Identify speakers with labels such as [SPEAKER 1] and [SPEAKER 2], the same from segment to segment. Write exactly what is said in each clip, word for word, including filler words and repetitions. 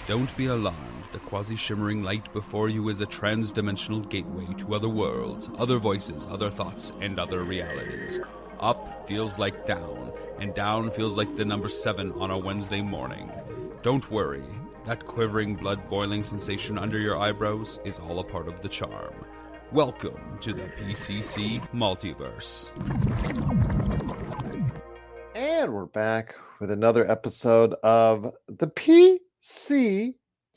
[SPEAKER 1] Don't be alarmed. The quasi-shimmering light before you is a trans-dimensional gateway to other worlds, other voices, other thoughts, and other realities. Up feels like down, and down feels like the number seven on a Wednesday morning. Don't worry. That quivering, blood-boiling sensation under your eyebrows is all a part of the charm. Welcome to the P C C Multiverse.
[SPEAKER 2] And we're back with another episode of the P C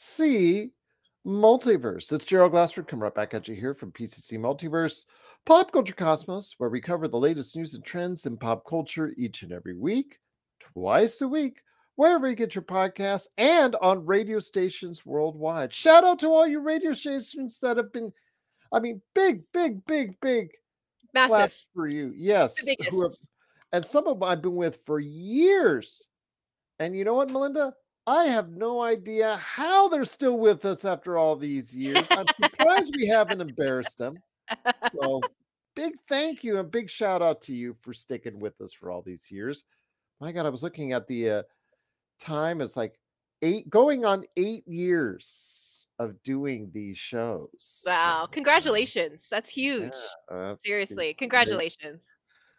[SPEAKER 2] C Multiverse. It's Gerald Glassford coming right back at you here from P C C Multiverse, Pop Culture Cosmos, where we cover the latest news and trends in pop culture each and every week, twice a week, wherever you get your podcasts, and on radio stations worldwide. Shout out to all you radio stations that have been, I mean, big, big, big, big
[SPEAKER 3] Massive.
[SPEAKER 2] claps for you. Yes.
[SPEAKER 3] The biggest.
[SPEAKER 2] Who have, and some of them I've been with for years. And you know what, Melinda? I have no idea how they're still with us after all these years. I'm surprised we haven't embarrassed them. So big thank you and big shout out to you for sticking with us for all these years. My God, I was looking at the uh, time. It's like eight, going on eight years of doing these shows.
[SPEAKER 3] Wow.
[SPEAKER 2] So,
[SPEAKER 3] Congratulations. That's huge.
[SPEAKER 2] yeah, uh,
[SPEAKER 3] Seriously. Congratulations.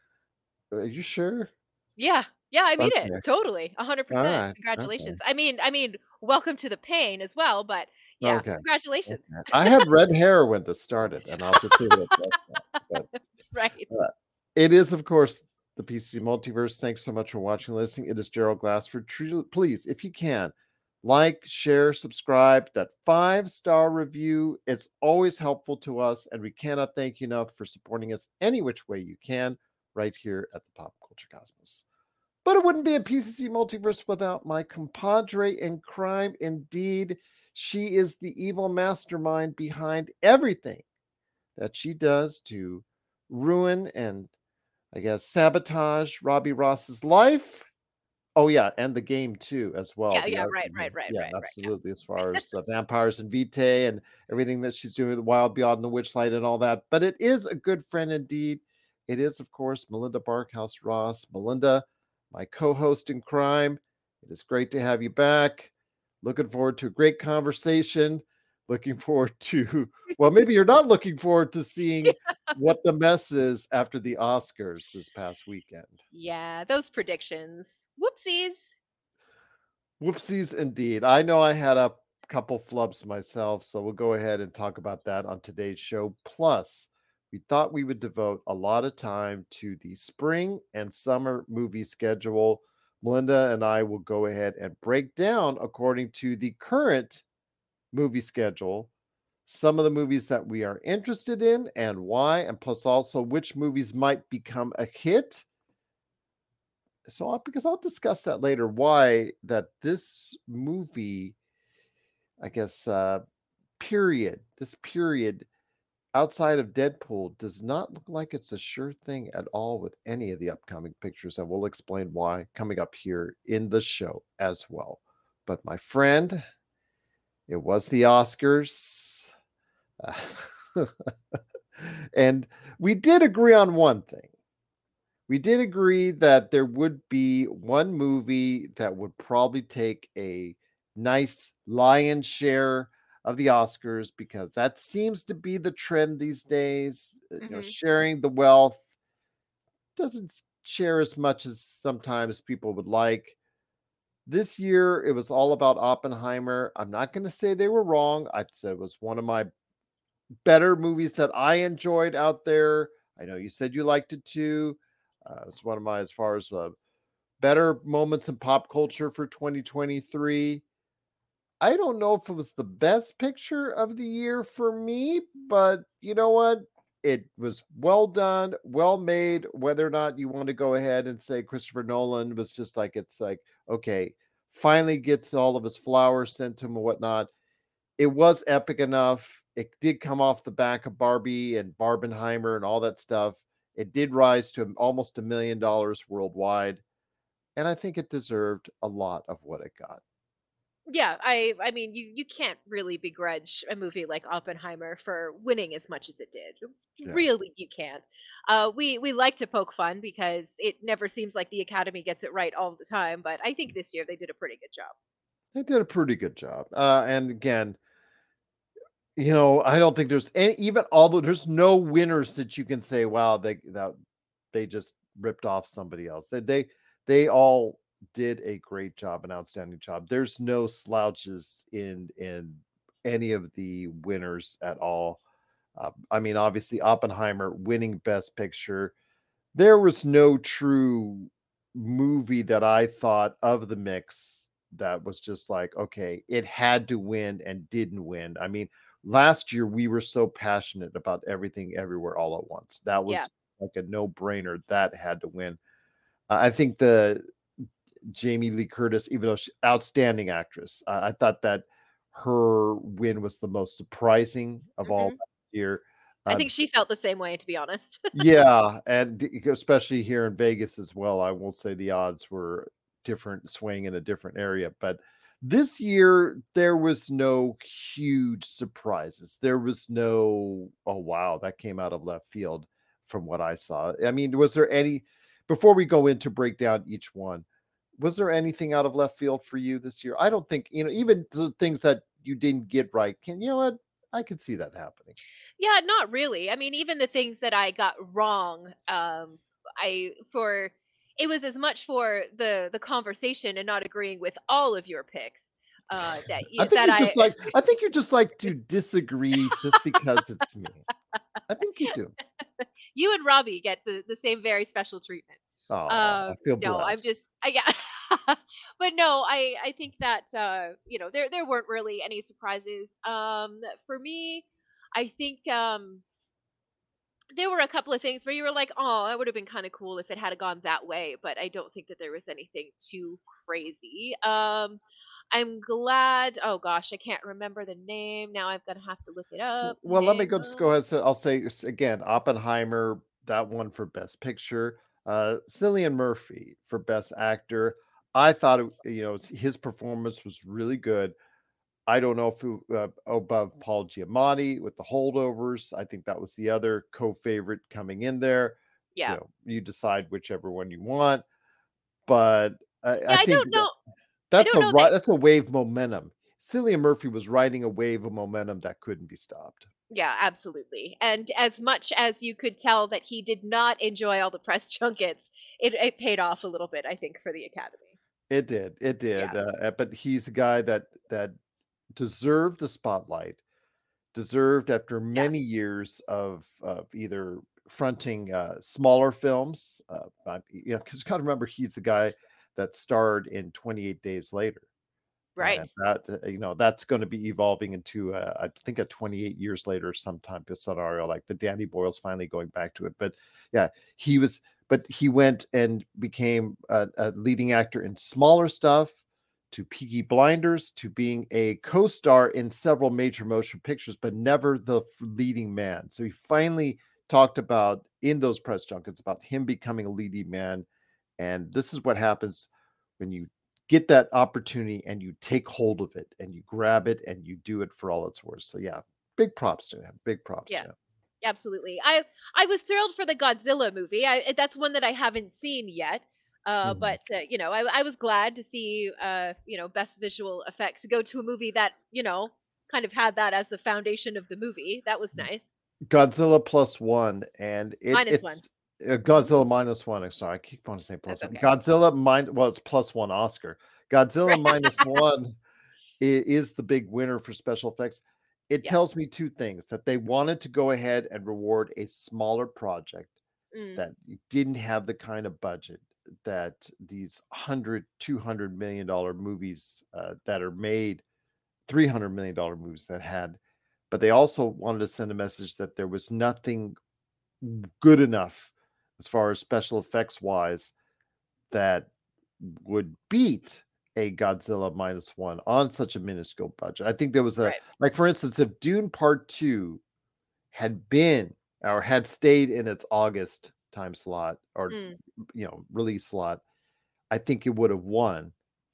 [SPEAKER 2] Are you sure?
[SPEAKER 3] Yeah. Yeah, I mean
[SPEAKER 2] Okay.
[SPEAKER 3] it. Totally. A hundred percent.
[SPEAKER 2] Alright,
[SPEAKER 3] Congratulations. I mean, I mean, welcome to the pain as well, but yeah,
[SPEAKER 2] Okay.
[SPEAKER 3] congratulations.
[SPEAKER 2] Okay. I had red hair when this started, and I'll just leave it at that. But
[SPEAKER 3] Right.
[SPEAKER 2] uh, it is, of course, the P C C Multiverse. Thanks so much for watching and listening. It is Gerald Glassford. Tru- Please, if you can, like, share, subscribe. That five-star review, it's always helpful to us, and we cannot thank you enough for supporting us any which way you can right here at the Pop Culture Cosmos. But it wouldn't be a P C C Multiverse without my compadre in crime. Indeed, she is the evil mastermind behind everything that she does to ruin and, I guess, sabotage Robbie Ross's life. Oh, yeah, and the game, too, as well.
[SPEAKER 3] Yeah,
[SPEAKER 2] The
[SPEAKER 3] yeah,
[SPEAKER 2] other
[SPEAKER 3] right,
[SPEAKER 2] game.
[SPEAKER 3] right, right,
[SPEAKER 2] Yeah,
[SPEAKER 3] right, right.
[SPEAKER 2] absolutely, as far as uh, Vampires and Vitae and everything that she's doing with Wild Beyond the Witchlight and all that. But it is a good friend indeed. It is, of course, Melinda Barkhouse Ross. Melinda, my co-host in crime. It is great to have you back. Looking forward to a great conversation. Looking forward to, well, maybe you're not looking forward to seeing what the mess is after the Oscars this past weekend.
[SPEAKER 3] Yeah, those predictions. Whoopsies.
[SPEAKER 2] Whoopsies indeed. I know I had a couple flubs myself, so we'll go ahead and talk about that on today's show. Plus, we thought we would devote a lot of time to the spring and summer movie schedule. Melinda and I will go ahead and break down, according to the current movie schedule, some of the movies that we are interested in and why, and plus also which movies might become a hit. So, I'll, because I'll discuss that later, why that this movie, I guess, uh, period, this period outside of Deadpool does not look like it's a sure thing at all with any of the upcoming pictures, and we'll explain why coming up here in the show as well. But my friend, it was the Oscars. Uh, and we did agree on one thing. We did agree that there would be one movie that would probably take a nice lion's share of the Oscars, because that seems to be the trend these days. Mm-hmm. You know, sharing the wealth doesn't share as much as sometimes people would like. This year, it was all about Oppenheimer. I'm not going to say they were wrong. I said it was one of my better movies that I enjoyed out there. I know you said you liked it too. Uh, it's one of my, as far as uh, better moments in pop culture for twenty twenty-three. I don't know if it was the best picture of the year for me, but you know what? It was well done, well made. Whether or not you want to go ahead and say Christopher Nolan was just like, it's like, okay, finally gets all of his flowers sent to him and whatnot. It was epic enough. It did come off the back of Barbie and Barbenheimer and all that stuff. It did rise to almost a million dollars worldwide. And I think it deserved a lot of what it got.
[SPEAKER 3] Yeah, I I mean you you can't really begrudge a movie like Oppenheimer for winning as much as it did.
[SPEAKER 2] Yeah.
[SPEAKER 3] Really, you can't. Uh, we we like to poke fun because it never seems like the Academy gets it right all the time, but I think this year they did a pretty good job.
[SPEAKER 2] They did a pretty good job. Uh, and again, you know, I don't think there's any, even although there's no winners that you can say, wow, they that they just ripped off somebody else. They they they all did a great job, an outstanding job. There's no slouches in in any of the winners at all. Uh, I mean, obviously Oppenheimer winning Best Picture. There was no true movie that I thought of the mix that was just like, okay, it had to win and didn't win. I mean, last year we were so passionate about Everything Everywhere All at Once. That
[SPEAKER 3] Yeah.
[SPEAKER 2] was like a no-brainer. That had to win. Uh, I think the Jamie Lee Curtis, even though she outstanding actress, uh, I thought that her win was the most surprising of all
[SPEAKER 3] hmm
[SPEAKER 2] year.
[SPEAKER 3] I
[SPEAKER 2] Uh,
[SPEAKER 3] think she felt the same way, to be honest.
[SPEAKER 2] yeah, and d- especially here in Vegas as well. I will say the odds were different, swaying in a different area. But this year, there was no huge surprises. There was no, oh, wow, that came out of left field from what I saw. I mean, was there any, before we go into break down each one, was there anything out of left field for you this year? I don't think, you know, even the things that you didn't get right, can, you know what? I could see that happening.
[SPEAKER 3] Yeah, not really. I mean, even the things that I got wrong, um, I for it was as much for the the conversation and not agreeing with all of your picks, uh, that
[SPEAKER 2] I
[SPEAKER 3] y
[SPEAKER 2] think
[SPEAKER 3] that
[SPEAKER 2] you
[SPEAKER 3] I
[SPEAKER 2] just like I think you just like to disagree just because it's me. I think you do.
[SPEAKER 3] you and Robbie get the the same very special treatment.
[SPEAKER 2] Oh, I
[SPEAKER 3] Um,
[SPEAKER 2] feel
[SPEAKER 3] no, I'm
[SPEAKER 2] blessed.
[SPEAKER 3] just I yeah. But no, I I think that, uh, you know, there there weren't really any surprises. Um, for me, I think, um there were a couple of things where you were like, "Oh, that would have been kinda cool if it had gone that way," but I don't think that there was anything too crazy. Um, I'm glad oh gosh, I can't remember the name, now I'm gonna have to look it
[SPEAKER 2] W
[SPEAKER 3] up.
[SPEAKER 2] well, let me
[SPEAKER 3] Hang
[SPEAKER 2] go just go
[SPEAKER 3] on.
[SPEAKER 2] ahead, so I'll say s again, Oppenheimer, that one for Best Picture, uh, Cillian Murphy for Best Actor. I thought it, you know, his performance was really good. I don't know if it, uh, above Paul Giamatti with The Holdovers. I think that was the other co-favorite coming in there. You
[SPEAKER 3] Yeah.
[SPEAKER 2] know, you decide whichever one you want, but I
[SPEAKER 3] Yeah,
[SPEAKER 2] I
[SPEAKER 3] I
[SPEAKER 2] think
[SPEAKER 3] don't
[SPEAKER 2] that
[SPEAKER 3] know I
[SPEAKER 2] that's
[SPEAKER 3] don't
[SPEAKER 2] a
[SPEAKER 3] know that
[SPEAKER 2] ri that's a wave momentum. Cillian Murphy was riding a wave of momentum that couldn't be stopped.
[SPEAKER 3] yeah, absolutely, and as much as you could tell that he did not enjoy all the press junkets, it it paid off a little bit, I think, for the Academy.
[SPEAKER 2] It did, it
[SPEAKER 3] Yeah.
[SPEAKER 2] did, uh, uh, but he's a guy that that deserved the spotlight, deserved after
[SPEAKER 3] Yeah.
[SPEAKER 2] many years of of either fronting, uh, smaller films, uh, uh, you know, 'cause you gotta remember he's the guy that starred in twenty-eight Days Later, and
[SPEAKER 3] Right.
[SPEAKER 2] that, uh, you know, that's gonna be evolving into, uh, I think a twenty-eight years later some type of scenario, like the Danny Boyle's finally going back to it, but yeah, he was but he went and became a a leading actor in smaller stuff, to Peaky Blinders, to being a co-star in several major motion pictures, but never the f leading man. So he finally talked about in those press junkets about him becoming a leading man, and this is what happens when you get that opportunity and you take hold of it and you grab it and you do it for all it's worth. So yeah, big props to him. Big props to
[SPEAKER 3] Yeah.
[SPEAKER 2] him.
[SPEAKER 3] Absolutely. I I was thrilled for the Godzilla movie. I eh, that's one that I haven't seen yet. Uh,
[SPEAKER 2] Mhm.
[SPEAKER 3] but uh, you know, I I was glad to see, uh, you know, best visual effects go to a movie that, you know, kind of had that as the foundation of the movie. That was nice.
[SPEAKER 2] Godzilla plus one, and it
[SPEAKER 3] Minus one.
[SPEAKER 2] it's uh,
[SPEAKER 3] Mhm.
[SPEAKER 2] Godzilla minus one. I'm sorry, I keep wanting to say plus
[SPEAKER 3] That's
[SPEAKER 2] one.
[SPEAKER 3] okay.
[SPEAKER 2] Godzilla min well, it's plus one Oscar. Godzilla
[SPEAKER 3] Right.
[SPEAKER 2] minus one i- is the big winner for special effects. It
[SPEAKER 3] Yeah.
[SPEAKER 2] tells me two things: that they wanted to go ahead and reward a smaller project
[SPEAKER 3] Mm,
[SPEAKER 2] that didn't have the kind of budget that these one hundred, two hundred million dollar movies uh, that are made, three hundred million dollar movies that had. But they also wanted to send a message that there was nothing good enough as far as special effects wise that would beat a Godzilla minus one on such a minuscule budget. I think there was a
[SPEAKER 3] right.
[SPEAKER 2] like for instance, if Dune Part Two had been or had stayed in its August time slot or
[SPEAKER 3] Mm,
[SPEAKER 2] you know release slot, I think it would have won,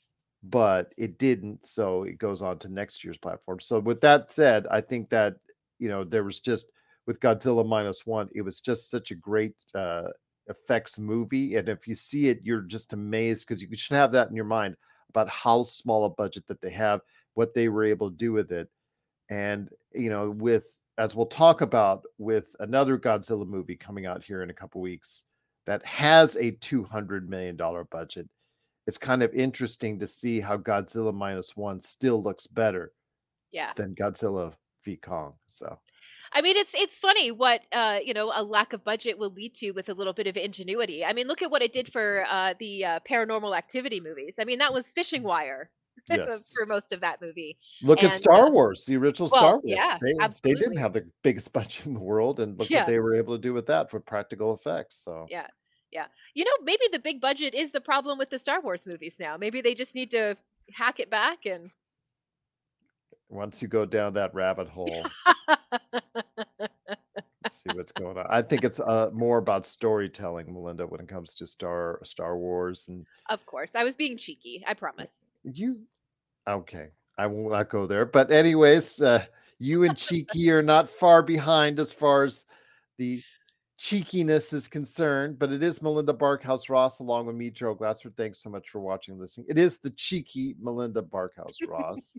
[SPEAKER 2] but it didn't. So it goes on to next year's platform. So with that said, I think that you know there was just with Godzilla minus one, it was just such a great uh, effects movie, and if you see it, you're just amazed because you should have that in your mind. about how small a budget that they have, what they were able to do with it. And, you know, with as we'll talk about with another Godzilla movie coming out here in a couple weeks that has a two hundred million dollars budget, it's kind of interesting to see how Godzilla Minus One still looks better
[SPEAKER 3] Yeah.
[SPEAKER 2] than Godzilla v Kong. So
[SPEAKER 3] I mean, it's it's funny what uh, you know, a lack of budget will lead to with a little bit of ingenuity. I mean, look at what it did for uh, the uh, Paranormal Activity movies. I mean, that was fishing wire
[SPEAKER 2] yes.
[SPEAKER 3] for most of that movie.
[SPEAKER 2] Look at
[SPEAKER 3] And uh,
[SPEAKER 2] Star Wars, the original
[SPEAKER 3] well,
[SPEAKER 2] Star Wars.
[SPEAKER 3] yeah,
[SPEAKER 2] They they didn't
[SPEAKER 3] absolutely.
[SPEAKER 2] have the biggest budget in the world, and look what
[SPEAKER 3] Yeah,
[SPEAKER 2] they were able to do with that for practical effects. So
[SPEAKER 3] yeah, yeah. You know, maybe the big budget is the problem with the Star Wars movies now. Maybe they just need to hack it back and
[SPEAKER 2] once you go down that rabbit hole, see what's going on. I think it's uh, more about storytelling, Melinda, when it comes to Star Star Wars. And
[SPEAKER 3] Of course, I was being cheeky. I promise.
[SPEAKER 2] you, okay, I will not go there. But anyways, uh, you and Cheeky are not far behind as far as the cheekiness is concerned. But it is Melinda Barkhouse Ross along with me, Joe Glassford. Thanks so much for watching and listening. It is the cheeky Melinda Barkhouse Ross.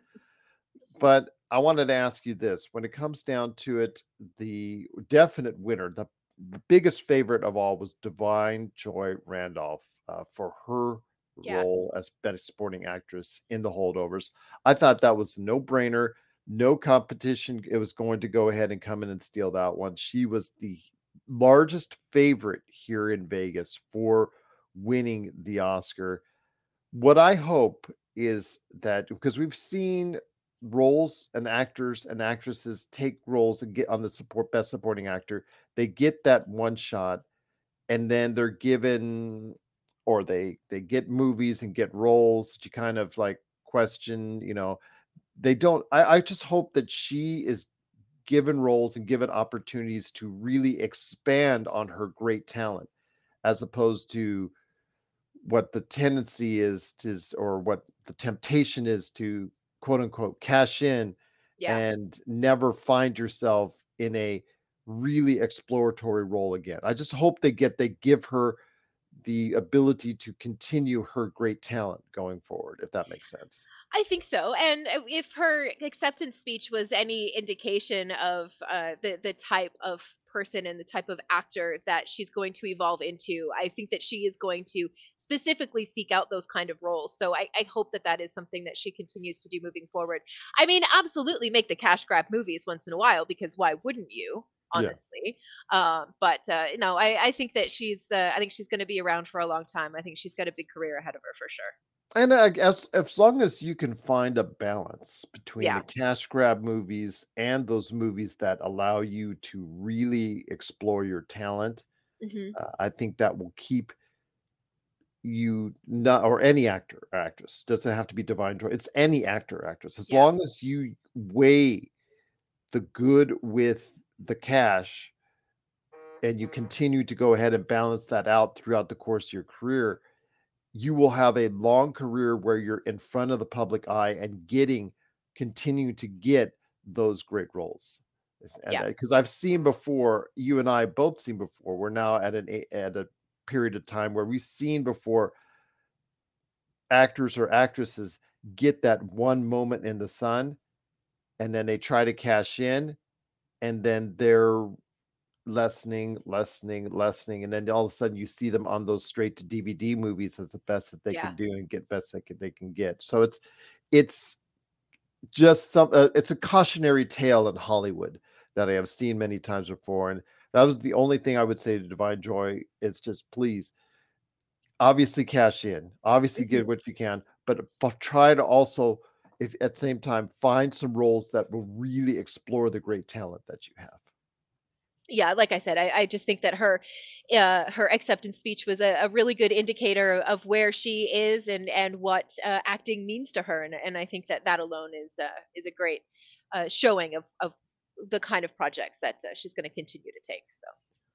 [SPEAKER 2] But I wanted to ask you this: when it comes down to it, the definite winner, the biggest favorite of all, was Divine Joy Randolph uh, for her
[SPEAKER 3] Yeah,
[SPEAKER 2] role as best supporting actress in The Holdovers. I thought that was a no-brainer, no competition. It was going to go ahead and come in and steal that one. She was the largest favorite here in Vegas for winning the Oscar. What I hope is that because we've seen roles and actors and actresses take roles and get on the support best supporting actor, they get that one shot and then they're given or they they get movies and get roles that you kind of like question, you know, they don't I, I just hope that she is given roles and given opportunities to really expand on her great talent as opposed to what the tendency is to, or what the temptation is to quote unquote cash in
[SPEAKER 3] yeah.
[SPEAKER 2] and never find yourself in a really exploratory role again. I just hope they get they give her the ability to continue her great talent going forward, if that makes sense.
[SPEAKER 3] I think so. And uh, if her acceptance speech was any indication of uh, the the type of person and the type of actor that she's going to evolve into, I think that she is going to specifically seek out those kind of roles. So I, I hope that that is something that she continues to do moving forward. I mean, absolutely make the cash grab movies once in a while because why wouldn't you?
[SPEAKER 2] Yeah.
[SPEAKER 3] Honestly, um, but uh, no, I, I think that she's uh, I think she's going to be around for a long time. I think she's got a big career ahead of her for sure.
[SPEAKER 2] And I guess as long as you can find a balance between the
[SPEAKER 3] Yeah.
[SPEAKER 2] cash grab movies and those movies that allow you to really explore your talent,
[SPEAKER 3] Hmm.
[SPEAKER 2] uh, I think that will keep you not, or any actor or actress, doesn't have to be Divine Joy. It's any actor or actress. As
[SPEAKER 3] Yeah.
[SPEAKER 2] long as you weigh the good with the cash and you continue to go ahead and balance that out throughout the course of your career, you will have a long career where you're in front of the public eye and getting continuing to get those great roles. Is- And
[SPEAKER 3] Yeah.
[SPEAKER 2] because I've seen before, you and I both seen before, we're now at an a- at a period of time where we've seen before actors or actresses get that one moment in the sun and then they try to cash in and then they're lessening, lessening, lessening, and then all of a sudden you see them on those straight to D V D movies as the best that they
[SPEAKER 3] Yeah.
[SPEAKER 2] can do and get best they can, they can get. So it's it's just some uh, it's a cautionary tale in Hollywood that I have seen many times before, and that was the only thing I would say to Divine Joy is just please, obviously cash in, obviously
[SPEAKER 3] Mhm.
[SPEAKER 2] get what you can, but f- try to also, if at the same time, find some roles that will really explore the great talent that you have.
[SPEAKER 3] Yeah, like I said, I, I just think that her uh, her acceptance speech was a, a really good indicator of where she is and and what uh, acting means to her, and and I think that that alone is uh, is a great uh, showing of of the kind of projects that uh, she's going to continue to take. So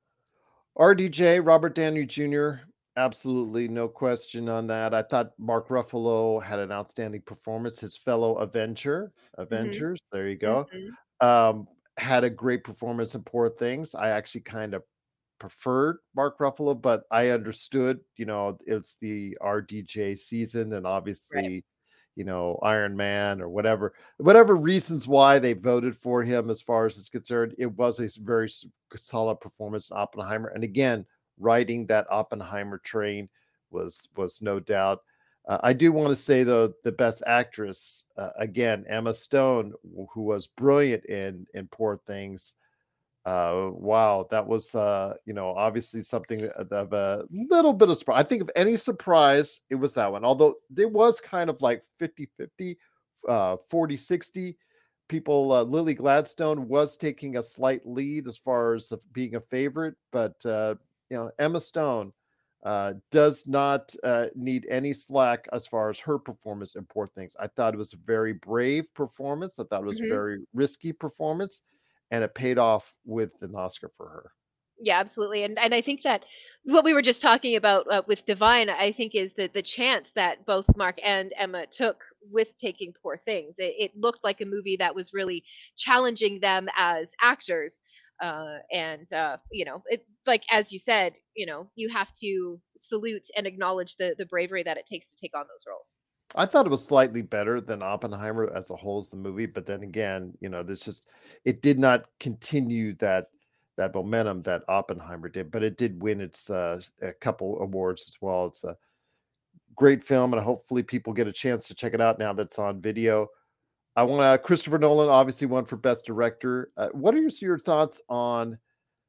[SPEAKER 2] R D J, Robert Downey Junior, absolutely no question on that. I thought Mark Ruffalo had an outstanding performance. His fellow Avenger,
[SPEAKER 3] hmm
[SPEAKER 2] Avengers, there you go,
[SPEAKER 3] hmm
[SPEAKER 2] um, had a great performance in Poor Things. I actually kind of preferred Mark Ruffalo, but I understood, you know, it's the R D J season, and
[SPEAKER 3] Right.
[SPEAKER 2] obviously, you know, Iron Man or whatever, whatever reasons why they voted for him as far as it's concerned, it was a s- very s- solid performance in Oppenheimer. And again, riding that Oppenheimer train was was no doubt. Uh, I do want to say though, the best actress uh, again, Emma Stone, w- who was brilliant in in Poor Things. Uh, wow, that was uh, you know, obviously something of of a little bit of surprise. I think if any surprise, it was that one. Although it was kind of like fifty-fifty, uh, forty sixty. People, uh, Lily Gladstone was taking a slight lead as far as of being a favorite, but uh, you know, Emma Stone uh, does not uh, need any slack as far as her performance in Poor Things. I thought it was a very brave performance. I thought it was a
[SPEAKER 3] Hmm.
[SPEAKER 2] very risky performance, and it paid off with an Oscar for her.
[SPEAKER 3] Yeah, absolutely. And and I think that what we were just talking about uh, with Divine, I think, is that the chance that both Mark and Emma took with taking Poor Things. It, it looked like a movie that was really challenging them as actors. Uh, and uh, you know, it like as you said, you know, you have to salute and acknowledge the the bravery that it takes to take on those roles.
[SPEAKER 2] I thought it was slightly better than Oppenheimer as a whole as the movie, but then again, you know, there's just it did not continue that that momentum that Oppenheimer did, but it did win its uh, a couple awards as well. It's a great film, and hopefully people get a chance to check it out now that's on video. I want to Christopher Nolan obviously won for best director. Uh, what are your, your thoughts on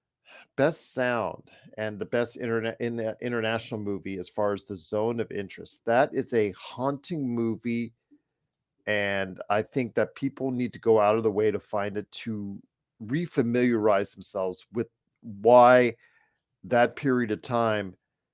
[SPEAKER 2] best sound and the best internet in the international movie as far as the Zone of Interest? That is a haunting movie, and I think that people need to go out of the way to find it to refamiliarize themselves with why that period of time,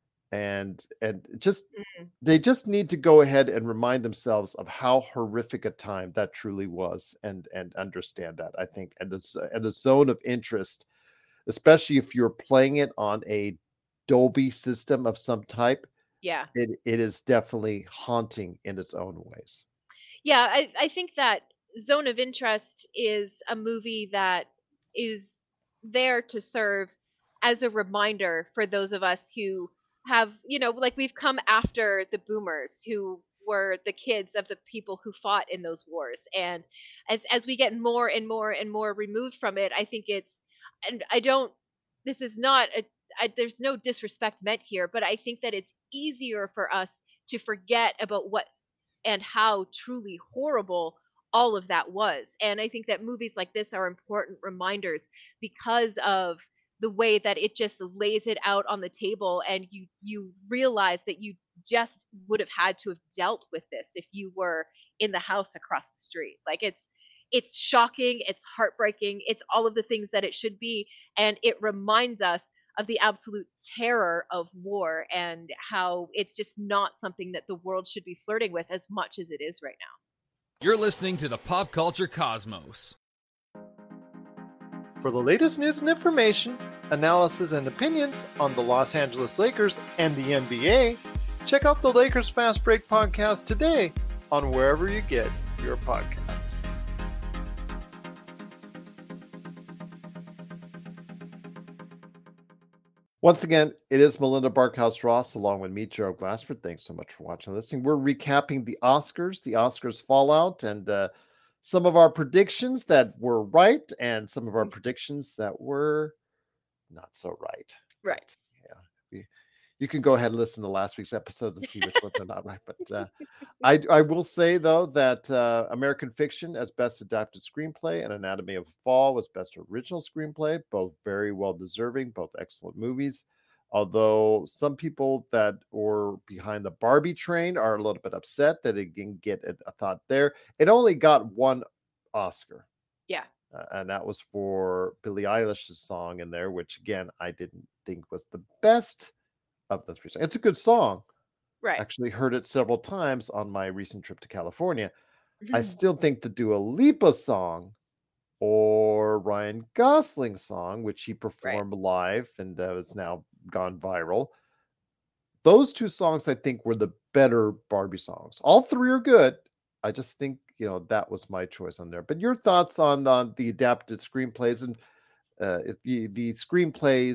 [SPEAKER 2] and and just
[SPEAKER 3] Mhm.
[SPEAKER 2] they just need to go ahead and remind themselves of how horrific a time that truly was, and and understand that, I think. And the z- and the Zone of Interest, especially if you're playing it on a Dolby system of some type,
[SPEAKER 3] Yeah.
[SPEAKER 2] it it is definitely haunting in its own ways.
[SPEAKER 3] Yeah, I, I think that Zone of Interest is a movie that is there to serve as a reminder for those of us who have, you know, like we've come after the boomers who were the kids of the people who fought in those wars. And as as we get more and more and more removed from it, I think it's and I don't this is not a I, there's no disrespect meant here, but I think that it's easier for us to forget about what and how truly horrible all of that was. And I think that movies like this are important reminders because of the way that it just lays it out on the table, and you you realize that you just would have had to have dealt with this if you were in the house across the street. Like it's it's shocking, it's heartbreaking, it's all of the things that it should be, and it reminds us of the absolute terror of war and how it's just not something that the world should be flirting with as much as it is right now.
[SPEAKER 1] You're listening to the Pop Culture Cosmos.
[SPEAKER 4] For the latest news and information, analysis and opinions on the Los Angeles Lakers and the N B A, check out the Lakers Fast Break podcast today on wherever you get your podcasts.
[SPEAKER 2] Once again, it is Melinda Barkhouse Ross along with me, Joe Glassford. Thanks so much for watching and listening. We're recapping the Oscars, the Oscars fallout, and uh, some of our predictions that were right, and some of our predictions that were not so right.
[SPEAKER 3] Right.
[SPEAKER 2] But yeah, we, you can go ahead and listen to last week's episodes and see which ones are not right. But uh, I, I will say, though, that uh, American Fiction as Best Adapted Screenplay and Anatomy of a Fall was Best Original Screenplay, both very well deserving, both excellent movies. Although some people that were behind the Barbie train are a little bit upset that it didn't get a, a thought there. It only got one Oscar,
[SPEAKER 3] Yeah.
[SPEAKER 2] uh, and that was for Billie Eilish's song in there, which again I didn't think was the best of the three songs. It's a good song.
[SPEAKER 3] Right.
[SPEAKER 2] Actually heard it several times on my recent trip to California. I still think the Dua Lipa song or Ryan Gosling song, which he
[SPEAKER 3] Right.
[SPEAKER 2] performed live and uh, is now gone viral, those two songs I think were the better Barbie songs. All three are good. I just think, you know, that was my choice on there. But your thoughts on, on the adapted screenplays and uh, the the screenplays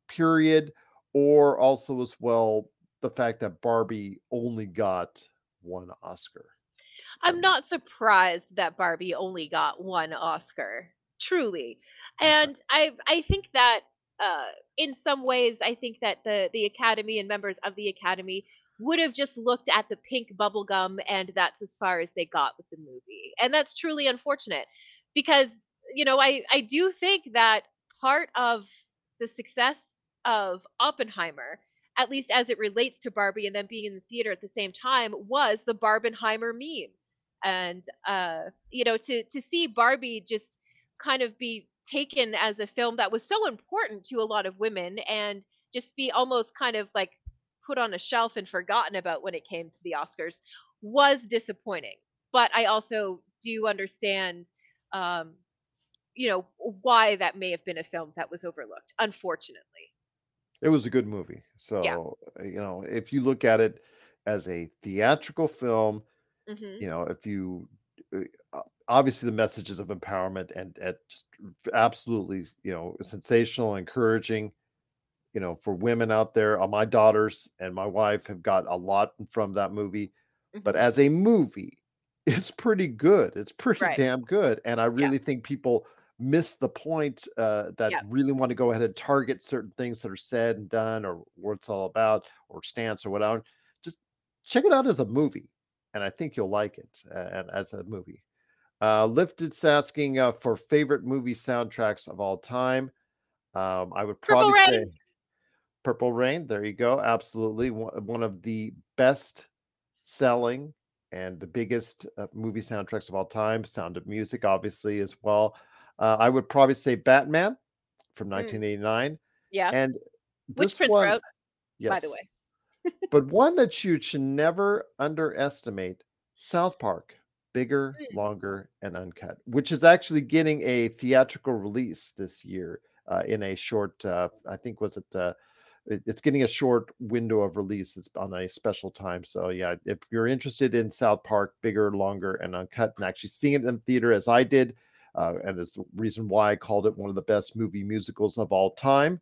[SPEAKER 2] period, or also as well the fact that Barbie only got one Oscar
[SPEAKER 3] I'm
[SPEAKER 2] from.
[SPEAKER 3] not surprised that Barbie only got one Oscar, truly.
[SPEAKER 2] Okay.
[SPEAKER 3] And I I think that uh in some ways I think that the the Academy and members of the Academy would have just looked at the pink bubblegum and that's as far as they got with the movie. And that's truly unfortunate because you know, I I do think that part of the success of Oppenheimer, at least as it relates to Barbie and then being in the theater at the same time, was the Barbenheimer meme. And uh, you know, to to see Barbie just kind of be taken as a film that was so important to a lot of women and just be almost kind of like put on a shelf and forgotten about when it came to the Oscars was disappointing. But I also do understand um, you know, why that may have been a film that was overlooked, unfortunately.
[SPEAKER 2] It was a good movie.
[SPEAKER 3] Yeah.
[SPEAKER 2] So, uh, you know, if you look at it as a theatrical film,
[SPEAKER 3] Mhm.
[SPEAKER 2] you know, if you uh, o- obviously the messages of empowerment and, and just absolutely, you know, sensational, encouraging, you know, for women out there. Uh, my daughters and my wife have got a lot from that movie, but
[SPEAKER 3] Mhm.
[SPEAKER 2] as a movie, it's pretty good. It's pretty
[SPEAKER 3] Right.
[SPEAKER 2] damn good, and I
[SPEAKER 3] Yeah.
[SPEAKER 2] really think people miss the point uh, that
[SPEAKER 3] Yeah.
[SPEAKER 2] really want to go ahead and target certain things that are said and done, or what it's all about, or stance, or whatever. Just check it out as a movie, and I think you'll like it. Uh, and as a movie, uh, Lifted's asking uh, for favorite movie soundtracks of all time. Um, I would
[SPEAKER 3] Purple
[SPEAKER 2] probably say
[SPEAKER 3] Rain.
[SPEAKER 2] Purple Rain, there you go. Absolutely. One one of the best selling and the biggest uh, movie soundtracks of all time. Sound of Music, obviously, as well. Uh, I would probably say Batman from
[SPEAKER 3] Mm,
[SPEAKER 2] nineteen eighty-nine.
[SPEAKER 3] yeah.
[SPEAKER 2] And
[SPEAKER 3] Which
[SPEAKER 2] this
[SPEAKER 3] Prince
[SPEAKER 2] one,
[SPEAKER 3] wrote, by the
[SPEAKER 2] yes,
[SPEAKER 3] way.
[SPEAKER 2] but one that you should never underestimate, South Park, Bigger,
[SPEAKER 3] Mm.
[SPEAKER 2] Longer, and Uncut, which is actually getting a theatrical release this year uh, in a short, uh, I think, was it, uh, it- it's getting a short window of release. It's on a special time. So, yeah, if you're interested in South Park, Bigger, Longer, and Uncut, and actually seeing it in theater as I did, uh, and it's the reason why I called it one of the best movie musicals of all time,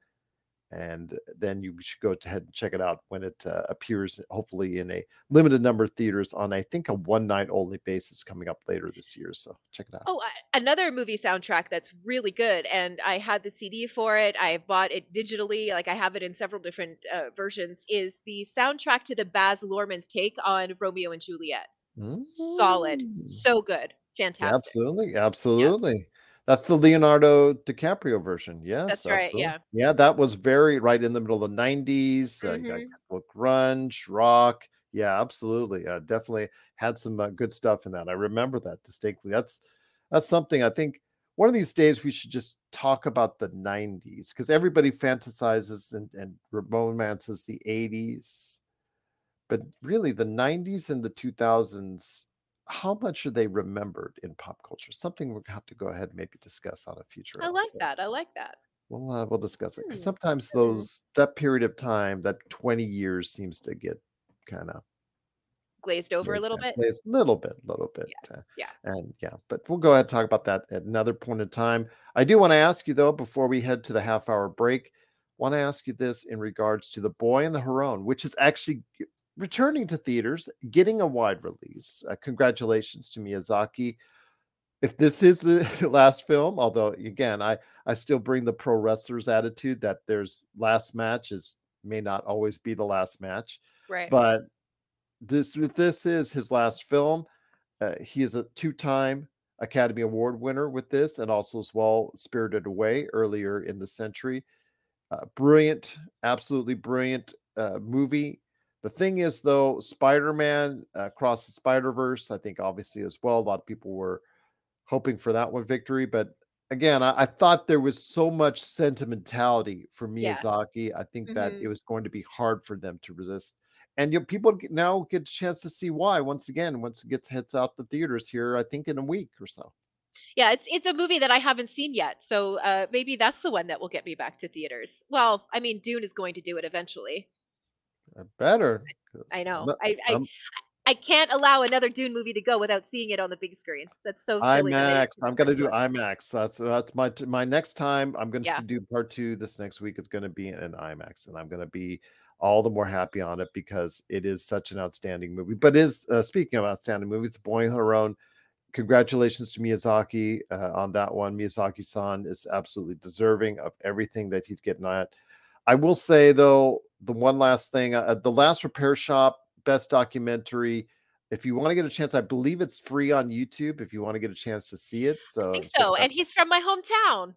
[SPEAKER 2] and then you should go ahead and check it out when it uh, appears, hopefully in a limited number of theaters on, I think, a one night only basis coming up later this year. So check it out.
[SPEAKER 3] Oh, I- another movie soundtrack that's really good, and I had the C D for it. I bought it digitally, like I have it in several different uh, versions. Is the soundtrack to the Baz Luhrmann's take on Romeo and Juliet? Solid,
[SPEAKER 2] Mm.
[SPEAKER 3] so good,
[SPEAKER 2] Yeah,
[SPEAKER 3] fantastic.
[SPEAKER 2] absolutely,
[SPEAKER 3] Yeah,
[SPEAKER 2] absolutely. That's the Leonardo DiCaprio version. Yes,
[SPEAKER 3] that's right.
[SPEAKER 2] absolutely.
[SPEAKER 3] Yeah.
[SPEAKER 2] Yeah, that was very right in the middle of the nineties. Uh, you got
[SPEAKER 3] Hmm.
[SPEAKER 2] well, grunge, rock. Yeah, absolutely. Uh, definitely had some uh, good stuff in that. I remember that distinctly. That's that's something I think one of these days we should just talk about the nineties because everybody fantasizes and, and romances the eighties, but really the nineties and the two thousands, how much are they remembered in pop culture? Something we'll have to go ahead and maybe discuss on a future
[SPEAKER 3] I like
[SPEAKER 2] episode.
[SPEAKER 3] that. I like that.
[SPEAKER 2] We'll uh, we'll discuss it because
[SPEAKER 3] Hmm.
[SPEAKER 2] sometimes
[SPEAKER 3] Hmm.
[SPEAKER 2] those that period of time, that twenty years, seems to get kind of
[SPEAKER 3] Glazed over a
[SPEAKER 2] ways
[SPEAKER 3] little
[SPEAKER 2] back,
[SPEAKER 3] bit.
[SPEAKER 2] plays little bit, little bit,
[SPEAKER 3] Yeah.
[SPEAKER 2] uh,
[SPEAKER 3] Yeah.
[SPEAKER 2] and yeah. But we'll go ahead and talk about that at another point in time. I do want to ask you though, before we head to the half hour break, want to ask you this in regards to The Boy and the Heron, which is actually g- returning to theaters, getting a wide release. Uh, congratulations to Miyazaki. If this is the last film, although again, I I still bring the pro wrestlers attitude that there's last matches may not always be the last match,
[SPEAKER 3] Right.
[SPEAKER 2] but this this is his last film. Uh, he is a two-time Academy Award winner with this, and also as well Spirited Away earlier in the century. Uh, brilliant, absolutely brilliant uh, movie. The thing is, though, Spider-Man uh, Across the Spider-Verse, I think obviously as well, a lot of people were hoping for that one victory. But again, I, I thought there was so much sentimentality for
[SPEAKER 3] Yeah.
[SPEAKER 2] Miyazaki. I think that
[SPEAKER 3] Hmm.
[SPEAKER 2] it was going to be hard for them to resist. And you know, people get- now get a chance to see why once again once it gets hits out the theaters here. I think in a week or so.
[SPEAKER 3] Yeah, it's it's a movie that I haven't seen yet, so uh, maybe that's the one that will get me back to theaters. Well, I mean, Dune is going to do it eventually.
[SPEAKER 2] Uh, better. 'Cause
[SPEAKER 3] I
[SPEAKER 2] I'm,
[SPEAKER 3] know.
[SPEAKER 2] not-
[SPEAKER 3] I I
[SPEAKER 2] I'm
[SPEAKER 3] I can't allow another Dune movie to go without seeing it on the big screen. That's so silly that they
[SPEAKER 2] IMAX.
[SPEAKER 3] didn't do the
[SPEAKER 2] I'm gonna
[SPEAKER 3] first
[SPEAKER 2] do
[SPEAKER 3] one.
[SPEAKER 2] IMAX. That's that's my my next time. I'm going
[SPEAKER 3] Yeah.
[SPEAKER 2] to do part two this next week. It's going to be in IMAX, and I'm going to be all the more happy on it because it is such an outstanding movie. But is uh, speaking of outstanding movies, The Boy in Her Own. Congratulations to Miyazaki uh, on that one. Miyazaki-san is absolutely deserving of everything that he's getting at. I will say though, the one last thing, uh, The Last Repair Shop, best documentary. If you want to get a chance, I believe it's free on YouTube if you want to get a chance to see it.
[SPEAKER 3] I
[SPEAKER 2] So
[SPEAKER 3] think
[SPEAKER 2] check
[SPEAKER 3] so.
[SPEAKER 2] it out.
[SPEAKER 3] And he's from my hometown,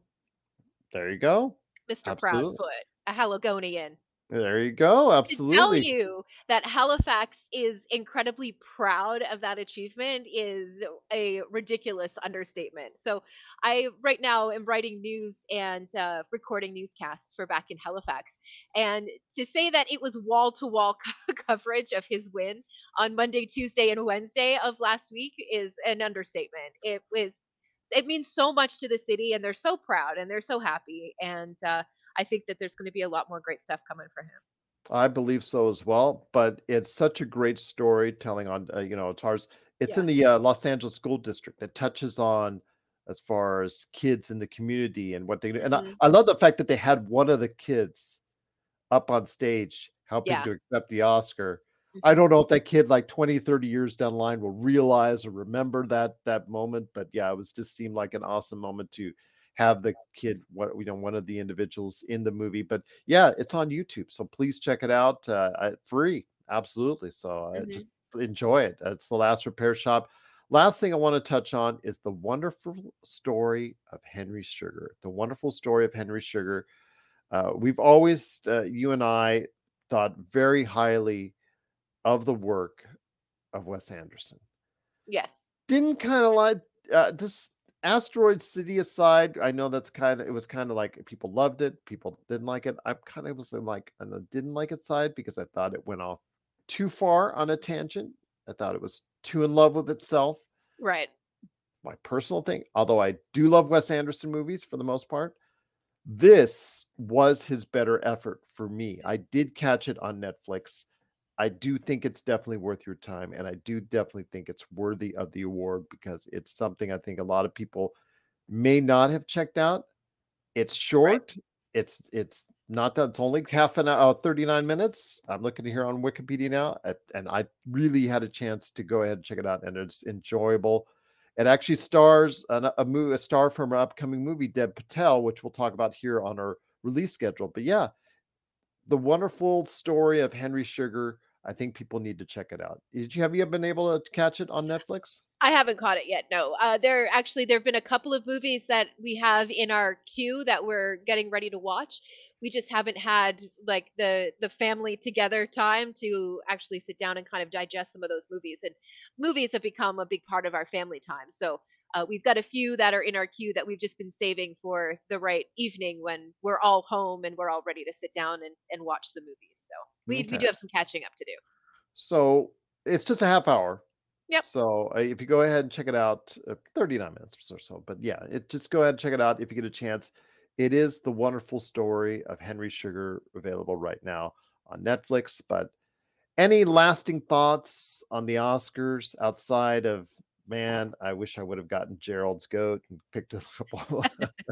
[SPEAKER 2] There you go.
[SPEAKER 3] Mister
[SPEAKER 2] Absolutely.
[SPEAKER 3] Proudfoot, a Haligonian.
[SPEAKER 2] There you go.
[SPEAKER 3] To tell
[SPEAKER 2] Absolutely.
[SPEAKER 3] you that Halifax is incredibly proud of that achievement is a ridiculous understatement. So I right now am writing news and uh, recording newscasts for back in Halifax, and to say that it was wall to wall coverage of his win on Monday, Tuesday, and Wednesday of last week is an understatement. It was it means so much to the city, and they're so proud and they're so happy, and uh, I think that there's going to be a lot more great stuff coming for him.
[SPEAKER 2] I believe so as well, but it's such a great storytelling on, uh, you know, as far as it's in
[SPEAKER 3] Yes.
[SPEAKER 2] the uh, Los Angeles School District. It touches on as far as kids in the community and what they do. And I,
[SPEAKER 3] Mhm.
[SPEAKER 2] I love the fact that they had one of the kids up on stage helping
[SPEAKER 3] Yeah.
[SPEAKER 2] to accept the Oscar. I
[SPEAKER 3] Mhm.
[SPEAKER 2] don't know if that kid like twenty, thirty years down the line will realize or remember that that moment, but yeah, it was just seemed like an awesome moment to have the kid, what you know, one of the individuals in the movie. But yeah, it's on YouTube, so please check it out. Uh, uh, free, absolutely. So uh,
[SPEAKER 3] Mhm.
[SPEAKER 2] just enjoy it. It's The Last Repair Shop. Last thing I want to touch on is the wonderful story of Henry Sugar. The wonderful story of Henry Sugar. Uh, we've always, uh, you and I, thought very highly of the work of Wes Anderson.
[SPEAKER 3] Yes.
[SPEAKER 2] Didn't kind of like uh, this Asteroid City aside. I know that's kind of it was kind of like people loved it, people didn't like it. I kind of was like on the didn't like it side because I thought it went off too far on a tangent. I thought it was too in love with itself.
[SPEAKER 3] Right.
[SPEAKER 2] My personal thing, although I do love Wes Anderson movies for the most part, this was his better effort for me. I did catch it on Netflix. I do think it's definitely worth your time, and I do definitely think it's worthy of the award because it's something I think a lot of people may not have checked out. It's
[SPEAKER 3] Right.
[SPEAKER 2] short. It's it's not that it's only half an hour, thirty-nine minutes. I'm looking here on Wikipedia now, at- and I really had a chance to go ahead and check it out, and it's enjoyable. It actually stars an, a movie, a star from our upcoming movie, Dev Patel, which we'll talk about here on our release schedule. But yeah, the wonderful story of Henry Sugar. I think people need to check it out. Did you have you been able to catch it on Netflix?
[SPEAKER 3] I haven't caught it yet. No. Uh, there actually there have been a couple of movies that we have in our queue that we're getting ready to watch. We just haven't had like the the family together time to actually sit down and kind of digest some of those movies. And movies have become a big part of our family time. So uh, we've got a few that are in our queue that we've just been saving for the right evening when we're all home and we're all ready to sit down and, and watch some movies. So we we
[SPEAKER 2] Okay.
[SPEAKER 3] do have some catching up to do.
[SPEAKER 2] So it's just a half hour.
[SPEAKER 3] Yep.
[SPEAKER 2] So uh, if you go ahead and check it out, uh, thirty-nine minutes or so. But yeah, it just go ahead and check it out if you get a chance. It is the wonderful story of Henry Sugar, available right now on Netflix. But any lasting thoughts on the Oscars outside of, man, I wish I would have gotten Gerald's goat and picked a couple.